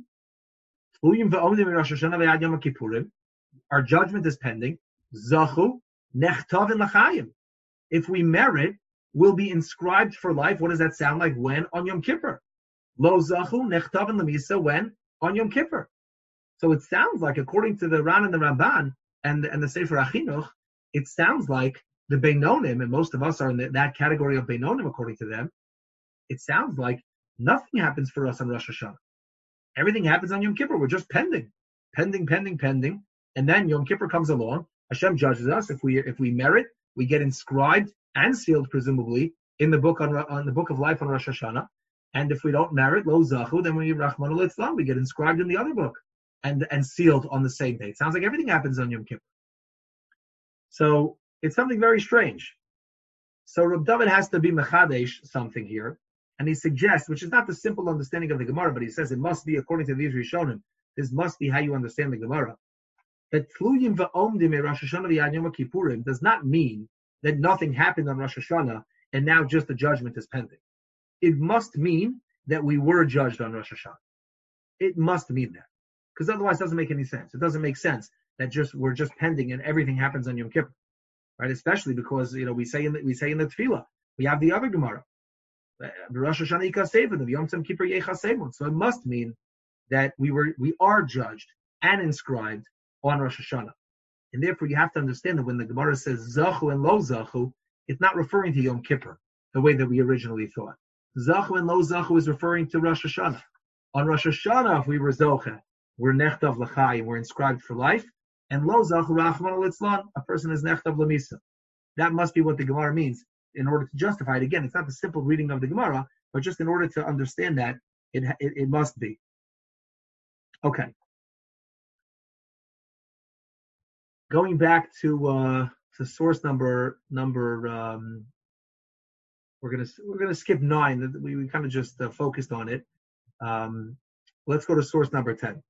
our judgment is pending. Zachu nechtavin l'chayim. If we merit, we'll be inscribed for life. What does that sound like? When? On Yom Kippur. Lo zachu nechtavin l'misa. When? On Yom Kippur. So it sounds like, according to the Ran and the Ramban and the Sefer HaChinuch, it sounds like the Beinonim, and most of us are in that category of Beinonim according to them, it sounds like nothing happens for us on Rosh Hashanah. Everything happens on Yom Kippur. We're just pending, and then Yom Kippur comes along. Hashem judges us. If we merit, we get inscribed and sealed, presumably, in the book on the book of life on Rosh Hashanah. And if we don't merit, Lo Zachu, then we Rahman al-Islam, we get inscribed in the other book and sealed on the same day. It sounds like everything happens on Yom Kippur. So it's something very strange. So Reb David has to be mechadesh something here, and he suggests, which is not the simple understanding of the Gemara, but he says it must be, according to these Rishonim, this must be how you understand the Gemara. That Tluyim va'omdim e Rosh Hashanah v'yad Yom Kippurim does not mean that nothing happened on Rosh Hashanah and now just the judgment is pending. It must mean that we were judged on Rosh Hashanah. It must mean that, because otherwise it doesn't make any sense. It doesn't make sense that we're just pending and everything happens on Yom Kippur, right? Especially because we say in the Tefillah, we have the other Gemara, Rosh Hashanah Yikasevon, Yom Tzim Kippur Yechasevon. So it must mean that we are judged and inscribed on Rosh Hashanah, and therefore you have to understand that when the Gemara says Zachu and Lo Zachu, it's not referring to Yom Kippur the way that we originally thought. Zachu and Lo Zachu is referring to Rosh Hashanah. On Rosh Hashanah, if we were Zoche, we're Nechtav L'chai, we're inscribed for life. And Lo Zachu Rachman al-Itzlan, a person is Nechtav L'misa. That must be what the Gemara means in order to justify it. Again, it's not the simple reading of the Gemara, but just in order to understand that, it must be. Okay. Going back to source number we're gonna skip 9. We kind of just focused on it. Let's go to source number 10.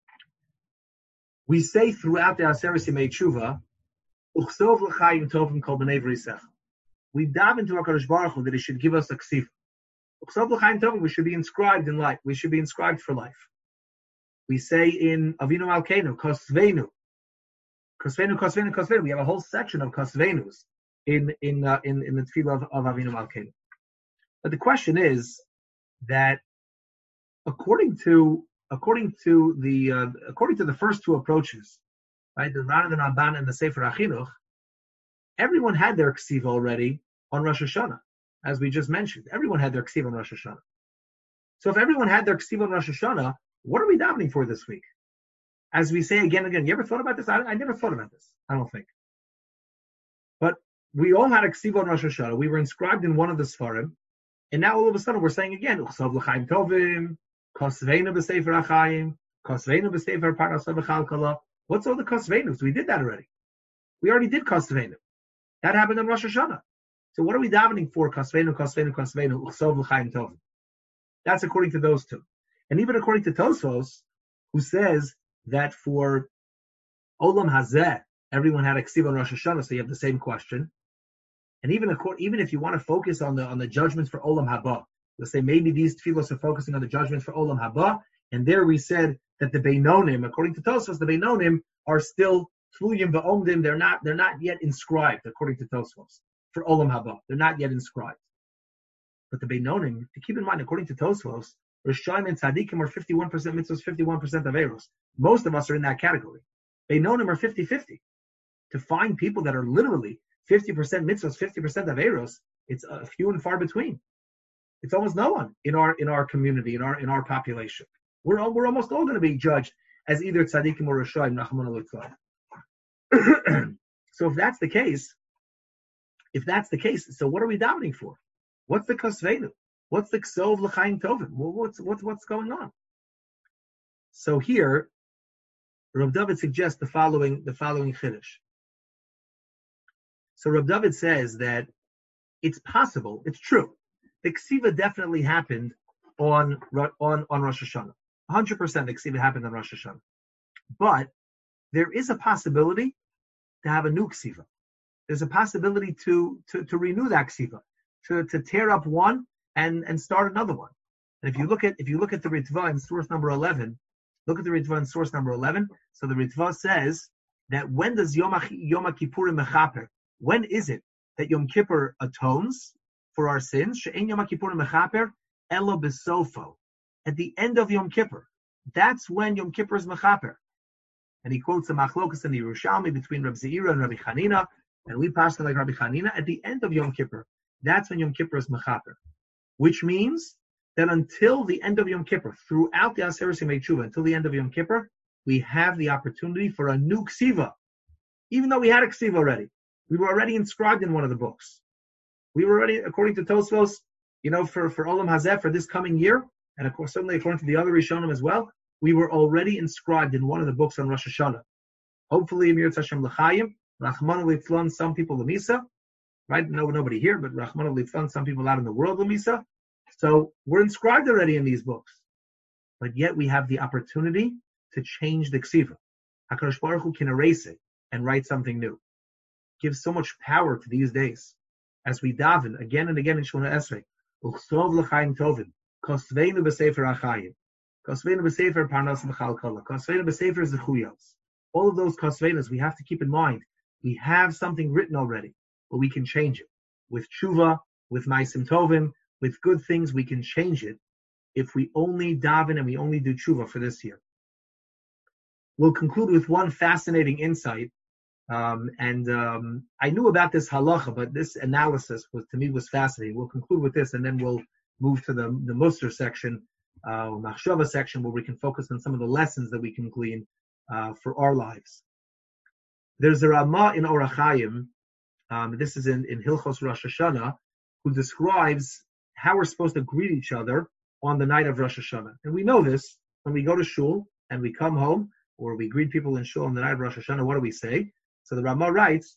We say throughout the Aseret Yemei Tshuva, Uchsov l'chayim tovim kol b'nei v'risech. We dive into HaKadosh Baruch Hu that He should give us a ksiv. Uchsov l'chayim tovim, we should be inscribed in life. We should be inscribed for life. We say in Avinu Malkeinu, Kosveinu. Kosveinu. We have a whole section of Kosveinus in the tefillah of Avinu Malkeinu. But the question is that according to the first two approaches, right, the Ran and the Ramban and the Sefer HaChinuch, everyone had their ksiv already on Rosh Hashanah, as we just mentioned. Everyone had their ksiv on Rosh Hashanah. So if everyone had their ksiv on Rosh Hashanah, what are we davening for this week? As we say again and again, you ever thought about this? I never thought about this, I don't think. But we all had a ksiv on Rosh Hashanah. We were inscribed in one of the Sfarim, and now all of a sudden we're saying again, Uchsav l'chaim tovim, Kosveinu b'sefer ha'chayim, Kosveinu b'sefer parnasa v'chalkala. What's all the Kosveinus? We did that already. We already did Kosveinu. That happened on Rosh Hashanah. So what are we davening for? Kosveinu, Uchsav l'chaim tovim. That's according to those two. And even according to Tosfos, who says that for Olam Hazeh, everyone had a ksiv on Rosh Hashanah, so you have the same question. And even if you want to focus on the judgments for Olam Haba, let's say maybe these tefillos are focusing on the judgments for Olam Haba, and there we said that the Beinonim, according to Tosfos, the Beinonim are still Tluyim va'omdim, they're not yet inscribed, according to Tosfos, for Olam Haba. They're not yet inscribed. But the Beinonim, to keep in mind, according to Tosfos, Rishayim and Tzadikim are 51% mitzvahs, 51% averos. Most of us are in that category. Beinonim are 50-50. To find people that are literally 50% mitzvahs, 50% averos, it's a few and far between. It's almost no one in our community, in our population. We're almost all going to be judged as either tzaddikim or rashaim, Nachman al. So if that's the case, so what are we davening for? What's the kasvenu? What's the ksov l'chaim tovim? What's going on? So here, Rav David suggests the following chiddush. So Rav David says that it's possible, it's true. The ksiva definitely happened on Rosh Hashanah. 100% the ksiva happened on Rosh Hashanah. But there is a possibility to have a new ksiva. There's a possibility to renew that ksiva, to tear up one and start another one. And if you look at the Ritva in source number 11, look at the Ritva in source number 11. So the Ritva says that when does Yom Kippurim mechaper? When is it that Yom Kippur atones for our sins? She'en Yom Kippurim mechaper elo besofo. At the end of Yom Kippur, that's when Yom Kippur is mechaper. And he quotes the Machlokas in the Yerushalmi between Rabbi Zeira and Rabbi Chanina, and we pass like Rabbi Chanina. At the end of Yom Kippur, that's when Yom Kippur is mechaper, which means that until the end of Yom Kippur, throughout the Aseret Yemei Tshuva, until the end of Yom Kippur, we have the opportunity for a new ksiva, even though we had a ksiva already. We were already inscribed in one of the books. We were already, according to Tosfos, for Olam Hazeh, for this coming year, and of course, certainly according to the other Rishonim as well, we were already inscribed in one of the books on Rosh Hashanah. Hopefully, Mir Tashem L'chaim, Rachman Litzlan, some people Lamisa, right? Nobody here, but Rachman Litzlan, some people out in the world Lamisa. So we're inscribed already in these books. But yet we have the opportunity to change the ksiva. HaKadosh Baruch Hu can erase it and write something new. Gives so much power to these days. As we daven again and again in Shemona Esrei, Uchsov l'chaim tovim, kosveinu b'sefer achayim, kosveinu b'sefer parnas b'chal kala, kosveinu b'sefer zechuyos. All of those kosveinas we have to keep in mind. We have something written already, but we can change it. With tshuva, with ma'asim tovim, with good things, we can change it if we only daven and we only do tshuva for this year. We'll conclude with one fascinating insight. I knew about this halacha, but this analysis was fascinating. We'll conclude with this, and then we'll move to the Musar section, Machshava section, where we can focus on some of the lessons that we can glean for our lives. There's a Ramah in Orach Chaim, this is in Hilchos Rosh Hashanah, who describes how we're supposed to greet each other on the night of Rosh Hashanah. And we know this when we go to shul and we come home, or we greet people in shul on the night of Rosh Hashanah. What do we say? So the Ramah writes,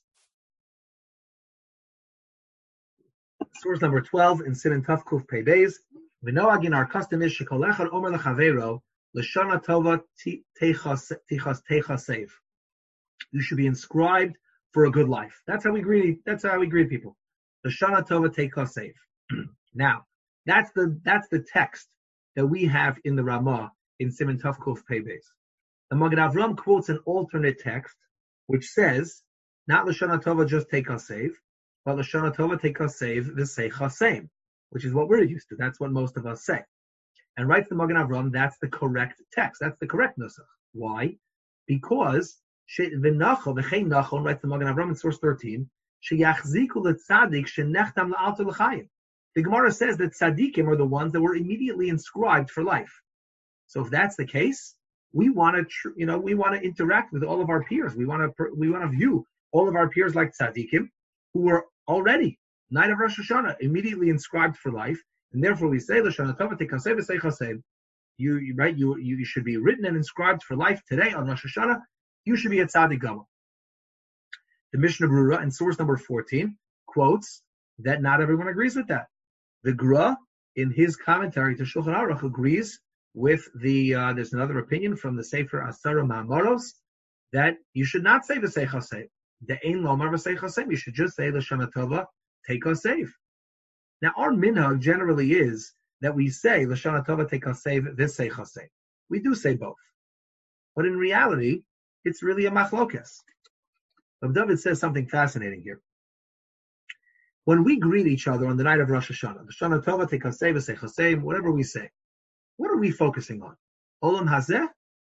source number 12 in Siman Taf Kuf Pei Beis, V'noagin, our custom is shekol echad omer lechaveiro l'shana tova tichas seiv. You should be inscribed for a good life. That's how we greet people. L'shana tova tichas seiv. Now, that's the text that we have in the Ramah in Siman Taf Kuf Pei Beis. The Magen Avram quotes an alternate text which says, not L'shana Tova just take us save, but L'shana Tova take us save the Seicha same, which is what we're used to. That's what most of us say. And writes the Magen Avram, that's the correct text. That's the correct nusach. Why? Because V'nachon, writes the Magen Avram in source 13, Sheyachziku l'tzadik shenechtam la'alter l'chayim. The Gemara says that tzaddikim are the ones that were immediately inscribed for life. So if that's the case, we want to interact with all of our peers. We want to view all of our peers like tzaddikim, who were already night of Rosh Hashanah immediately inscribed for life, and therefore we say l'shana tova tikaseh v'seichaseh. You should be written and inscribed for life today on Rosh Hashanah. You should be a tzaddik gadol. The Mishnah Brura in source number 14 quotes that not everyone agrees with that. The Gra in his commentary to Shulchan Aruch agrees with there's another opinion from the Sefer Asara Ma'amaros that you should not say v'seichaseh. The ein lomar v'seichaseh. You should just say l'shana tova tikaseh. Now our minhag generally is that we say l'shana tova tikaseh v'seichaseh. We do say both, but in reality, it's really a machlokes. Rav David says something fascinating here. When we greet each other on the night of Rosh Hashanah, l'shana tova tikaseh v'seichaseh, whatever we say, what are we focusing on? Olam hazeh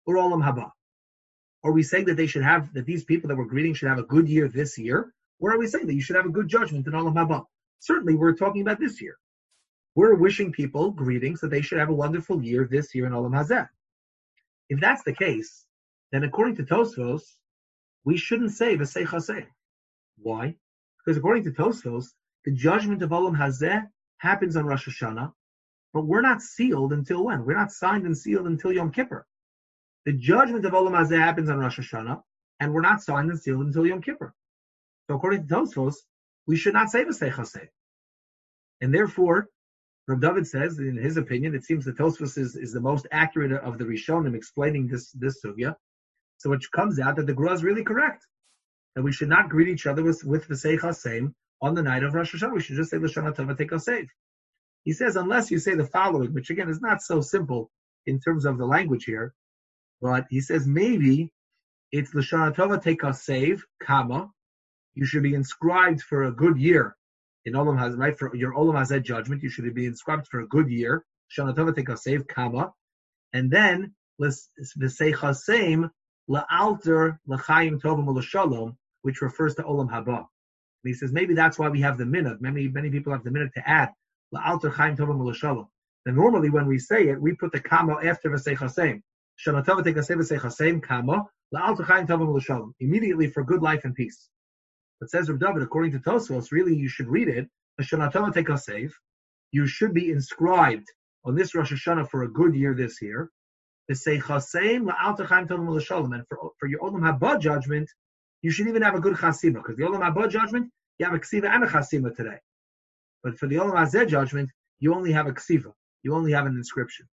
or Olam Haba? Are we saying that that these people that we're greeting should have a good year this year? Or are we saying that you should have a good judgment in Olam Haba? Certainly, we're talking about this year. We're wishing people greetings that they should have a wonderful year this year in Olam Hazeh. If that's the case, then according to Tosfos, we shouldn't say V'sei Chasei. Why? Because according to Tosfos, the judgment of Olam Hazeh happens on Rosh Hashanah, but we're not sealed until when? We're not signed and sealed until Yom Kippur. The judgment of Olam Hazeh happens on Rosh Hashanah, and we're not signed and sealed until Yom Kippur. So according to Tosfos, we should not say V'sei Chasei. And therefore, Rav David says, in his opinion, it seems that Tosfos is the most accurate of the Rishonim explaining this sugya. So it comes out that the Gra is really correct, that we should not greet each other with V'sei Chasei on the night of Rosh Hashanah. We should just say L'shana Tova Teikasev. He says, unless you say the following, which again is not so simple in terms of the language here, but he says maybe it's L'shana Tova Teikasev, comma, you should be inscribed for a good year in Olam Hazeh, right? For your Olam Hazeh judgment, you should be inscribed for a good year. Shana Tova Teikasev, comma, and then V'sei Chasei La'alter L'chaim Tovim U'L'Shalom, which refers to Olam Haba. And he says maybe that's why we have the minhag. Many people have the minhag to add La'alter Chaim Tovim U'L'Shalom. And normally when we say it, we put the comma after V'sei Chasei. Shana Tova Teikasev V'sei Chasei, comma, La'alter Chaim Tovim U'L'Shalom, immediately for good life and peace. But says Rav David, according to Tosfos, really you should read it, Shana Tova Teikasev, you should be inscribed on this Rosh Hashanah for a good year this year. V'sei Chasei La'alter Chaim Tovim U'L'Shalom, and for your Olam Haba judgment, you should even have a good chasima, because the Olam Haba judgment, you have a ksiva and a chasima today. But for the Olam Hazeh judgment, you only have a ksiva. You only have an inscription.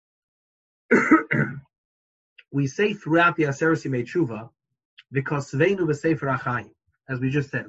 We say throughout the Aseret Yemei Tshuva, V'kosveinu b'sefer HaChaim, as we just said,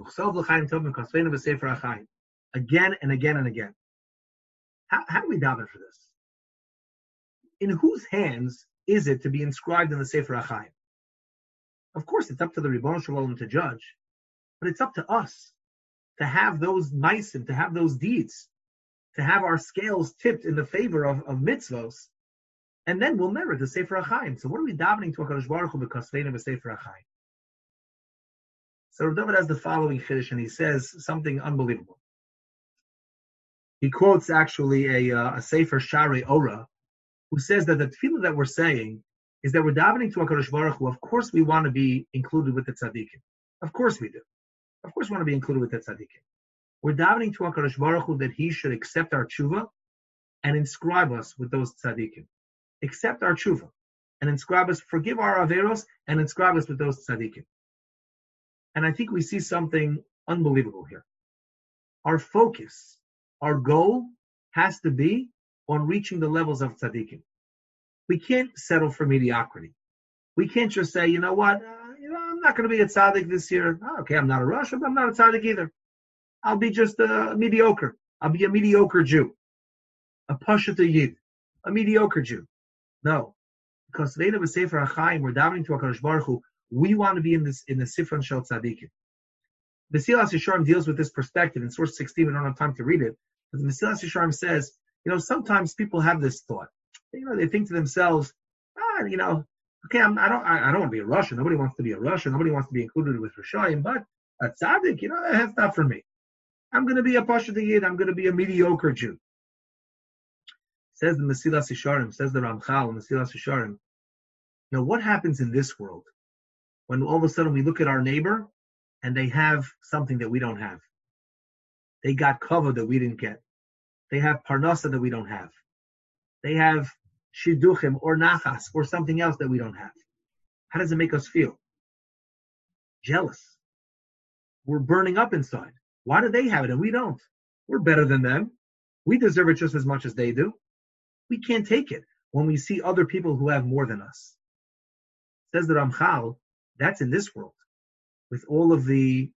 again and again and again. How do we daven for this? In whose hands is it to be inscribed in the Sefer HaChaim? Of course, it's up to the Ribono Shel Olam to judge, but it's up to us to have those meisim, to have those deeds, to have our scales tipped in the favor of mitzvos, and then we'll merit the Sefer HaChaim. So what are we davening to HaKadosh Baruch Hu b'kosveinu b'Sefer HaChaim? So Rav David has the following chiddush, and he says something unbelievable. He quotes actually a Sefer Sharei Ora, who says that the tefillah that we're saying is that we're davening to HaKadosh Baruch Hu. Of course we want to be included with the tzaddikim. Of course we do. Of course we want to be included with the tzaddikim. We're davening to HaKadosh Baruch Hu that He should accept our tshuva and inscribe us with those tzaddikim. Accept our tshuva and inscribe us, forgive our averos, and inscribe us with those tzaddikim. And I think we see something unbelievable here. Our focus, our goal has to be on reaching the levels of tzaddikim. We can't settle for mediocrity. We can't just say, you know what, I'm not going to be a tzaddik this year. Okay, I'm not a Rosh, but I'm not a tzaddik either. I'll be just a mediocre. I'll be a mediocre Jew. A Pashat Yid. A mediocre Jew. No. Because V'sei b'Sefer HaChaim, we're davening to HaKadosh Baruch Hu. We want to be in the Sifron Shel Tzaddikim. The Mesilas Yesharim deals with this perspective in source 16. We don't have time to read it, but the Mesilas Yesharim says, sometimes people have this thought. They think to themselves, okay, I don't want to be a Russian. Nobody wants to be a Russian. Nobody wants to be included with Rishayim, but a tzaddik, that's not for me. I'm going to be a Pashat Yid. I'm going to be a mediocre Jew. Says the Mesilas Yesharim, says the Ramchal, Mesilas Yesharim. What happens in this world when all of a sudden we look at our neighbor and they have something that we don't have? They got cover that we didn't get. They have parnasa that we don't have. They have shiduchim or nachas or something else that we don't have. How does it make us feel? Jealous. We're burning up inside. Why do they have it and we don't? We're better than them. We deserve it just as much as they do. We can't take it when we see other people who have more than us. Says the Ramchal, that's in this world, with all of the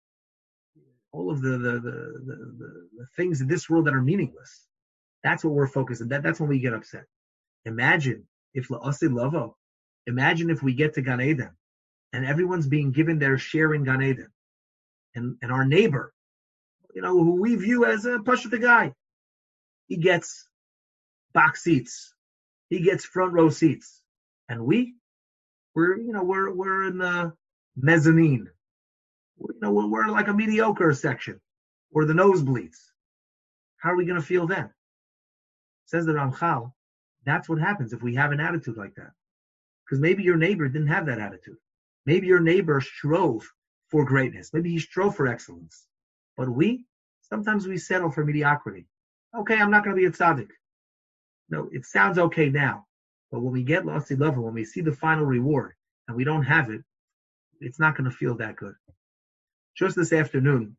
things in this world that are meaningless. That's what we're focused on. That's when we get upset. Imagine if la'asi lavo. Imagine if we get to Gan Eden and everyone's being given their share in Gan Eden, and our neighbor, who we view as a Pashat guy, he gets box seats, he gets front row seats, And we're in the mezzanine. We're like a mediocre section, or the nosebleeds. How are we going to feel then? Says the Ramchal, that's what happens if we have an attitude like that. Because maybe your neighbor didn't have that attitude. Maybe your neighbor strove for greatness. Maybe he strove for excellence. But sometimes we settle for mediocrity. Okay, I'm not going to be a tzaddik. No, it sounds okay now. But when we get lost in love, when we see the final reward and we don't have it, it's not going to feel that good. Just this afternoon,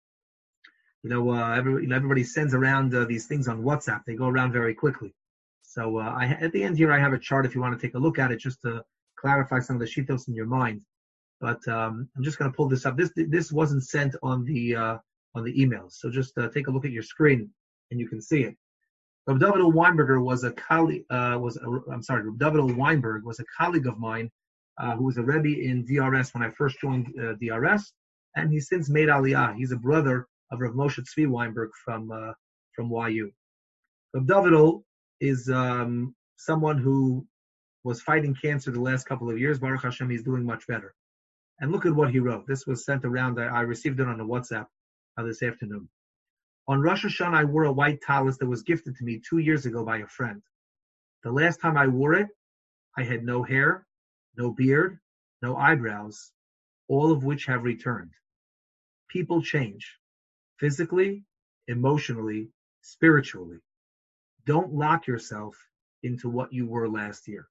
everybody sends around these things on WhatsApp. They go around very quickly. So at the end here, I have a chart if you want to take a look at it, just to clarify some of the shitos in your mind. But I'm just going to pull this up. This wasn't sent on the emails, so just take a look at your screen and you can see it. Rav David Weinberger was a colleague. Rav David Weinberg was a colleague of mine who was a Rebbe in DRS when I first joined DRS, and he's since made Aliyah. He's a brother of Rav Moshe Tzvi Weinberg from YU. Rav David is someone who was fighting cancer the last couple of years. Baruch Hashem, he's doing much better. And look at what he wrote. This was sent around. I received it on a WhatsApp this afternoon. On Rosh Hashanah, I wore a white tallis that was gifted to me 2 years ago by a friend. The last time I wore it, I had no hair, no beard, no eyebrows, all of which have returned. People change, physically, emotionally, spiritually. Don't lock yourself into what you were last year.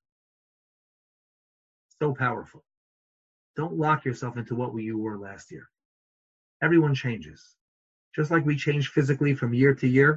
So powerful. Don't lock yourself into what you were last year. Everyone changes. Just like we change physically from year to year,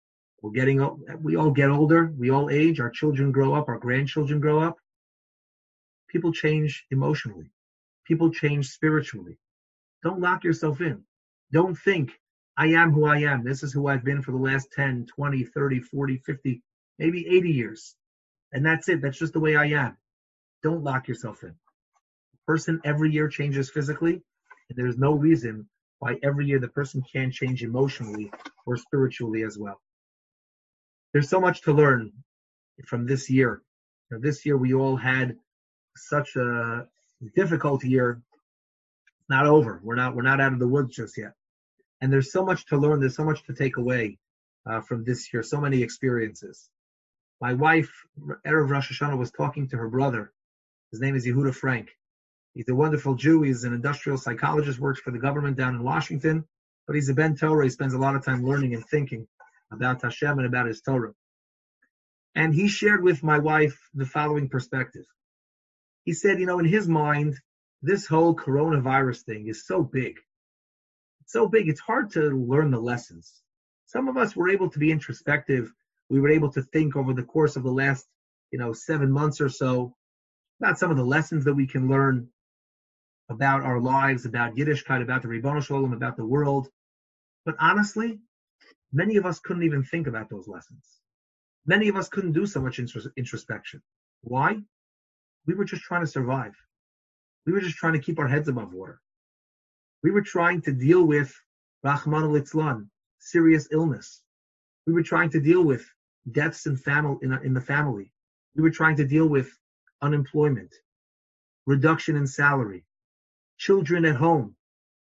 we all get older, we all age, our children grow up, our grandchildren grow up. People change emotionally. People change spiritually. Don't lock yourself in. Don't think, I am who I am. This is who I've been for the last 10, 20, 30, 40, 50, maybe 80 years. And that's it. That's just the way I am. Don't lock yourself in. A person every year changes physically, and there's no reason why every year the person can't change emotionally or spiritually as well. There's so much to learn from this year. This year we all had such a difficult year. It's not over. We're not out of the woods just yet. And there's so much to learn. There's so much to take away from this year. So many experiences. My wife, Erev Rosh Hashanah, was talking to her brother. His name is Yehuda Frank. He's a wonderful Jew. He's an industrial psychologist, works for the government down in Washington. But he's a Ben Torah. He spends a lot of time learning and thinking about Hashem and about his Torah. And he shared with my wife the following perspective. He said, in his mind, this whole coronavirus thing is so big. It's so big, it's hard to learn the lessons. Some of us were able to be introspective. We were able to think over the course of the last, 7 months or so about some of the lessons that we can learn about our lives, about Yiddishkeit, about the Ribono Shel Olam, about the world. But honestly, many of us couldn't even think about those lessons. Many of us couldn't do so much introspection. Why? We were just trying to survive. We were just trying to keep our heads above water. We were trying to deal with Rahman al-Itzlan, serious illness. We were trying to deal with deaths in the family. We were trying to deal with unemployment, reduction in salary, children at home,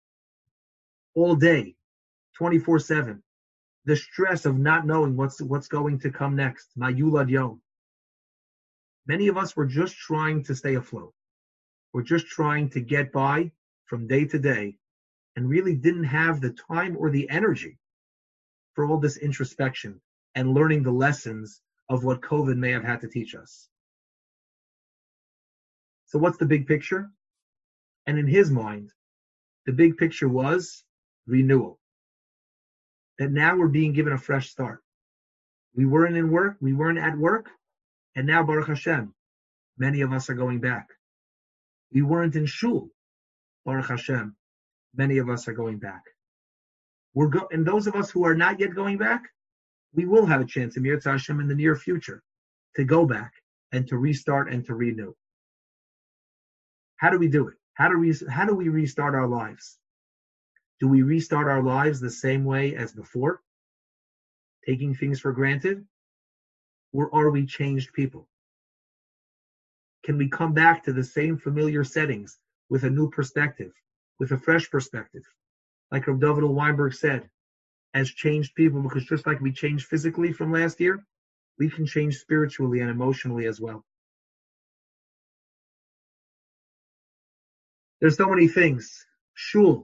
all day, 24/7. The stress of not knowing what's going to come next. Ma Yulad Yom. Many of us were just trying to stay afloat. We're just trying to get by from day to day and really didn't have the time or the energy for all this introspection and learning the lessons of what COVID may have had to teach us. So what's the big picture? And in his mind, the big picture was renewal. That now we're being given a fresh start. We weren't at work, and now Baruch Hashem, many of us are going back. We weren't in shul, Baruch Hashem, many of us are going back. And those of us who are not yet going back, we will have a chance in Yirtzeh Hashem in the near future to go back and to restart and to renew. How do we do it? How do we restart our lives? Do we restart our lives the same way as before, taking things for granted? Or are we changed people? Can we come back to the same familiar settings with a new perspective, with a fresh perspective? Like Rav David Weinberg said, as changed people, because just like we changed physically from last year, we can change spiritually and emotionally as well. There's so many things. Shul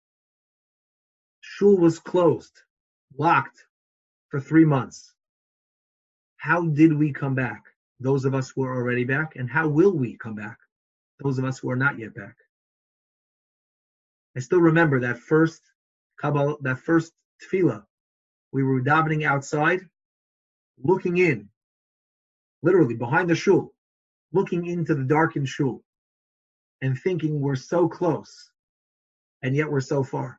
was closed, locked for 3 months. How did we come back? Those of us who are already back, and how will we come back? Those of us who are not yet back. I still remember that first Kabbalah, that first tefillah. We were davening outside, looking in, literally behind the shul, looking into the darkened shul, and thinking we're so close, and yet we're so far.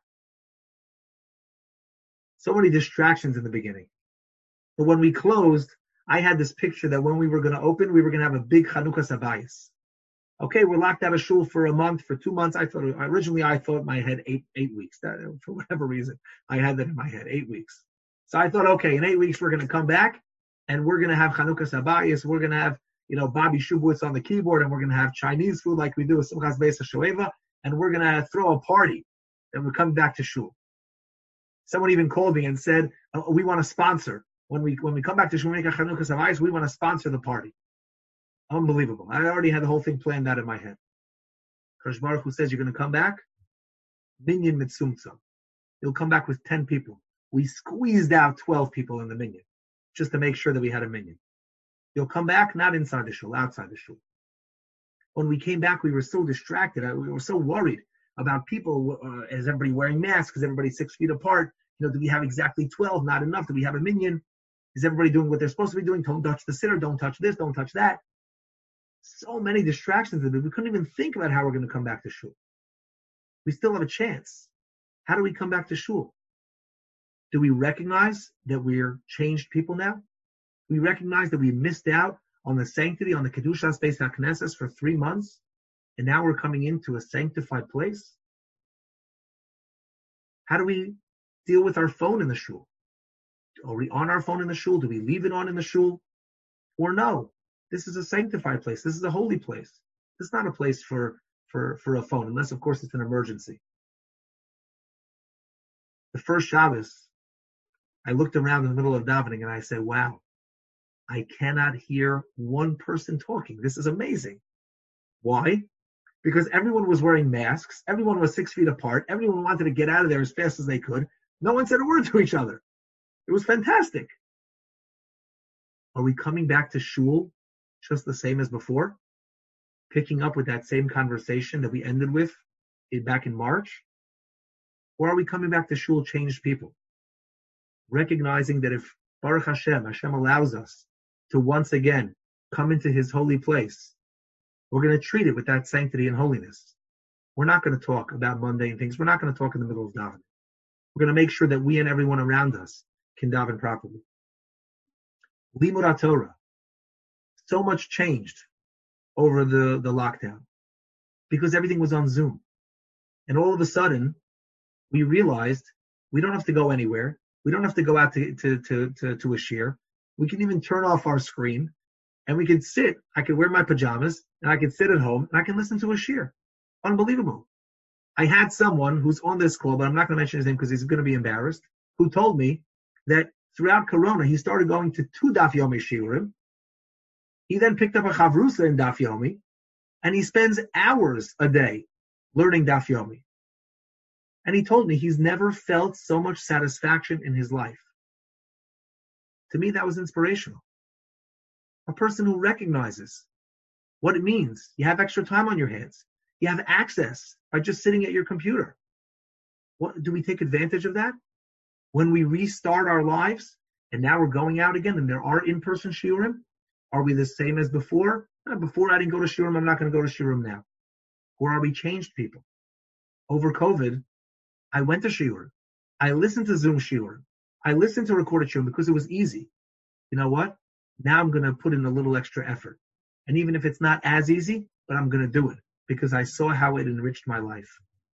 So many distractions in the beginning. But when we closed, I had this picture that when we were going to open, we were going to have a big Chanukah Sabayis. Okay, we're locked out of shul for a month, for 2 months. Originally I thought in my head 8 weeks. That, for whatever reason, I had that in my head, 8 weeks. So I thought, okay, in 8 weeks we're going to come back and we're going to have Chanukah Sabayis. We're going to have, Bobby Shubowitz on the keyboard, and we're going to have Chinese food like we do with Simchas Beis HaShoeva, and we're going to throw a party. And we're coming back to shul. Someone even called me and said, we want to sponsor. When we come back to shul, make a Chanukah Sabayis, we want to sponsor the party. Unbelievable. I already had the whole thing planned out in my head. Kadosh Baruch Hu says, you're going to come back? Minyan mitzumtzum. You'll come back with 10 people. We squeezed out 12 people in the minyan, just to make sure that we had a minyan. You'll come back, not inside the shul, outside the shul. When we came back, we were so distracted. We were so worried about people. Is everybody wearing masks? Is everybody 6 feet apart? Do we have exactly 12? Not enough. Do we have a minyan? Is everybody doing what they're supposed to be doing? Don't touch the sitter. Don't touch this. Don't touch that. So many distractions. We couldn't even think about how we're going to come back to shul. We still have a chance. How do we come back to shul? Do we recognize that we're changed people now? We recognize that we missed out on the sanctity, on the Kedushas Beis HaKnesses for 3 months, and now we're coming into a sanctified place? How do we deal with our phone in the shul? Are we on our phone in the shul? Do we leave it on in the shul? Or no? This is a sanctified place. This is a holy place. This is not a place for a phone, unless, of course, it's an emergency. The first Shabbos, I looked around in the middle of davening and I said, wow, I cannot hear one person talking. This is amazing. Why? Because everyone was wearing masks. Everyone was 6 feet apart. Everyone wanted to get out of there as fast as they could. No one said a word to each other. It was fantastic. Are we coming back to shul just the same as before? Picking up with that same conversation that we ended with back in March? Or are we coming back to shul changed people? Recognizing that if Baruch Hashem allows us to once again come into his holy place, we're going to treat it with that sanctity and holiness. We're not going to talk about mundane things. We're not going to talk in the middle of davening. We're going to make sure that we and everyone around us can daven properly. Limud Torah. So much changed over the lockdown because everything was on Zoom. And all of a sudden, we realized we don't have to go anywhere. We don't have to go out to a shir. We can even turn off our screen and we can sit. I can wear my pajamas and I can sit at home and I can listen to a shir. Unbelievable. I had someone who's on this call, but I'm not going to mention his name because he's going to be embarrassed, who told me that throughout Corona, he started going to 2 Daf Yomi shiurim. He then picked up a chavrusa in Daf Yomi, and he spends hours a day learning Daf Yomi. And he told me he's never felt so much satisfaction in his life. To me, that was inspirational. A person who recognizes what it means. You have extra time on your hands. You have access by just sitting at your computer. What do we take advantage of that? When we restart our lives, and now we're going out again, and there are in-person shiurim, are we the same as before? Before I didn't go to shiurim, I'm not going to go to shiurim now. Or are we changed people? Over COVID, I went to shiurim. I listened to Zoom shiurim. I listened to recorded shiurim because it was easy. You know what? Now I'm going to put in a little extra effort. And even if it's not as easy, but I'm going to do it because I saw how it enriched my life.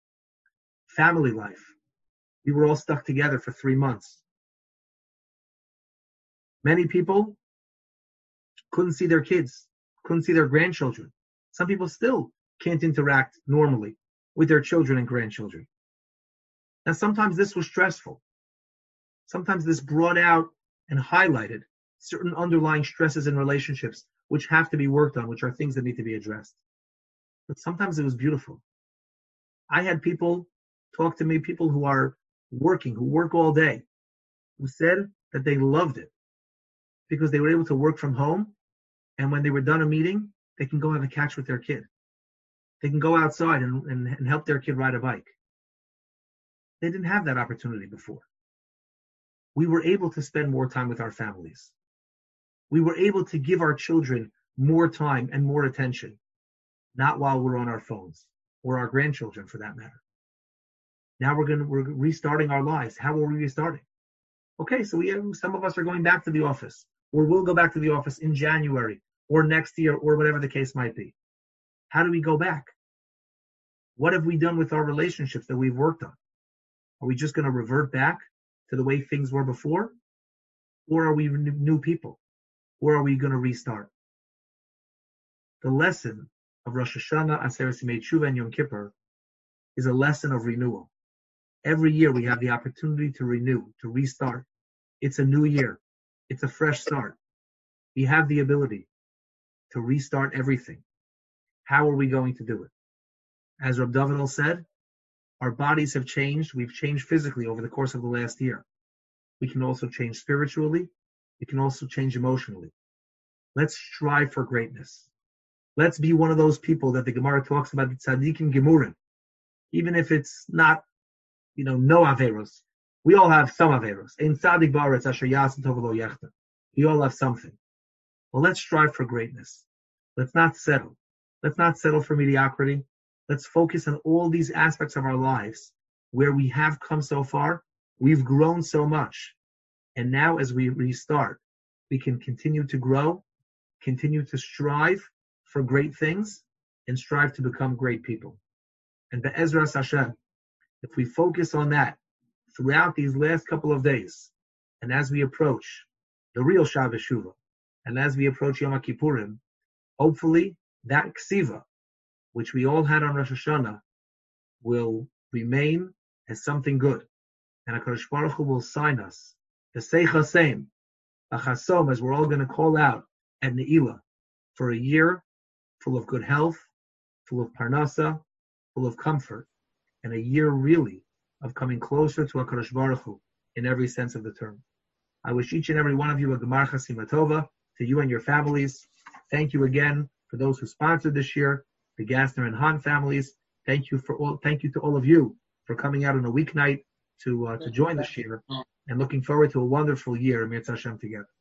Family life. We were all stuck together for 3 months. Many people couldn't see their kids, couldn't see their grandchildren. Some people still can't interact normally with their children and grandchildren. Now, sometimes this was stressful. Sometimes this brought out and highlighted certain underlying stresses in relationships which have to be worked on, which are things that need to be addressed. But sometimes it was beautiful. I had people talk to me, people who are working, who work all day, who said that they loved it because they were able to work from home, and when they were done a meeting, they can go have a catch with their kid. They can go outside and help their kid ride a bike. They didn't have that opportunity before. We were able to spend more time with our families. We were able to give our children more time and more attention, not while we're on our phones, or our grandchildren for that matter. Now we're restarting our lives. How are we restarting? Okay, so some of us are going back to the office, or we'll go back to the office in January, or next year, or whatever the case might be. How do we go back? What have we done with our relationships that we've worked on? Are we just going to revert back to the way things were before? Or are we new people? Or are we going to restart? The lesson of Rosh Hashanah, Aseret Yemei Teshuvah, and Yom Kippur is a lesson of renewal. Every year we have the opportunity to renew, to restart. It's a new year. It's a fresh start. We have the ability to restart everything. How are we going to do it? As Rab David said, our bodies have changed. We've changed physically over the course of the last year. We can also change spiritually. We can also change emotionally. Let's strive for greatness. Let's be one of those people that the Gemara talks about, the tzaddikim gemurim. Even if it's not, no averos. We all have some averos. Ein tzaddik ba'aretz asher ya'aseh tov v'lo yechta. We all have something. Well, let's strive for greatness. Let's not settle. Let's not settle for mediocrity. Let's focus on all these aspects of our lives where we have come so far. We've grown so much. And now as we restart, we can continue to grow, continue to strive for great things, and strive to become great people. And be'ezras Hashem, if we focus on that throughout these last couple of days, and as we approach the real Shabbos Shuvah, and as we approach Yom Kippurim, hopefully that ksiva, which we all had on Rosh Hashanah, will remain as something good. And HaKadosh Baruch Hu will sign us, the Seich HaSeim, the Chasom, as we're all going to call out at Ne'ilah, for a year full of good health, full of parnasa, full of comfort, and a year really of coming closer to HaKadosh Baruch Hu in every sense of the term. I wish each and every one of you a Gemar Chasima Tova, to you and your families. Thank you again for those who sponsored this year, the Gassner and Hahn families. Thank you to all of you for coming out on a weeknight to join this year, and looking forward to a wonderful year, Mirz Hashem, together.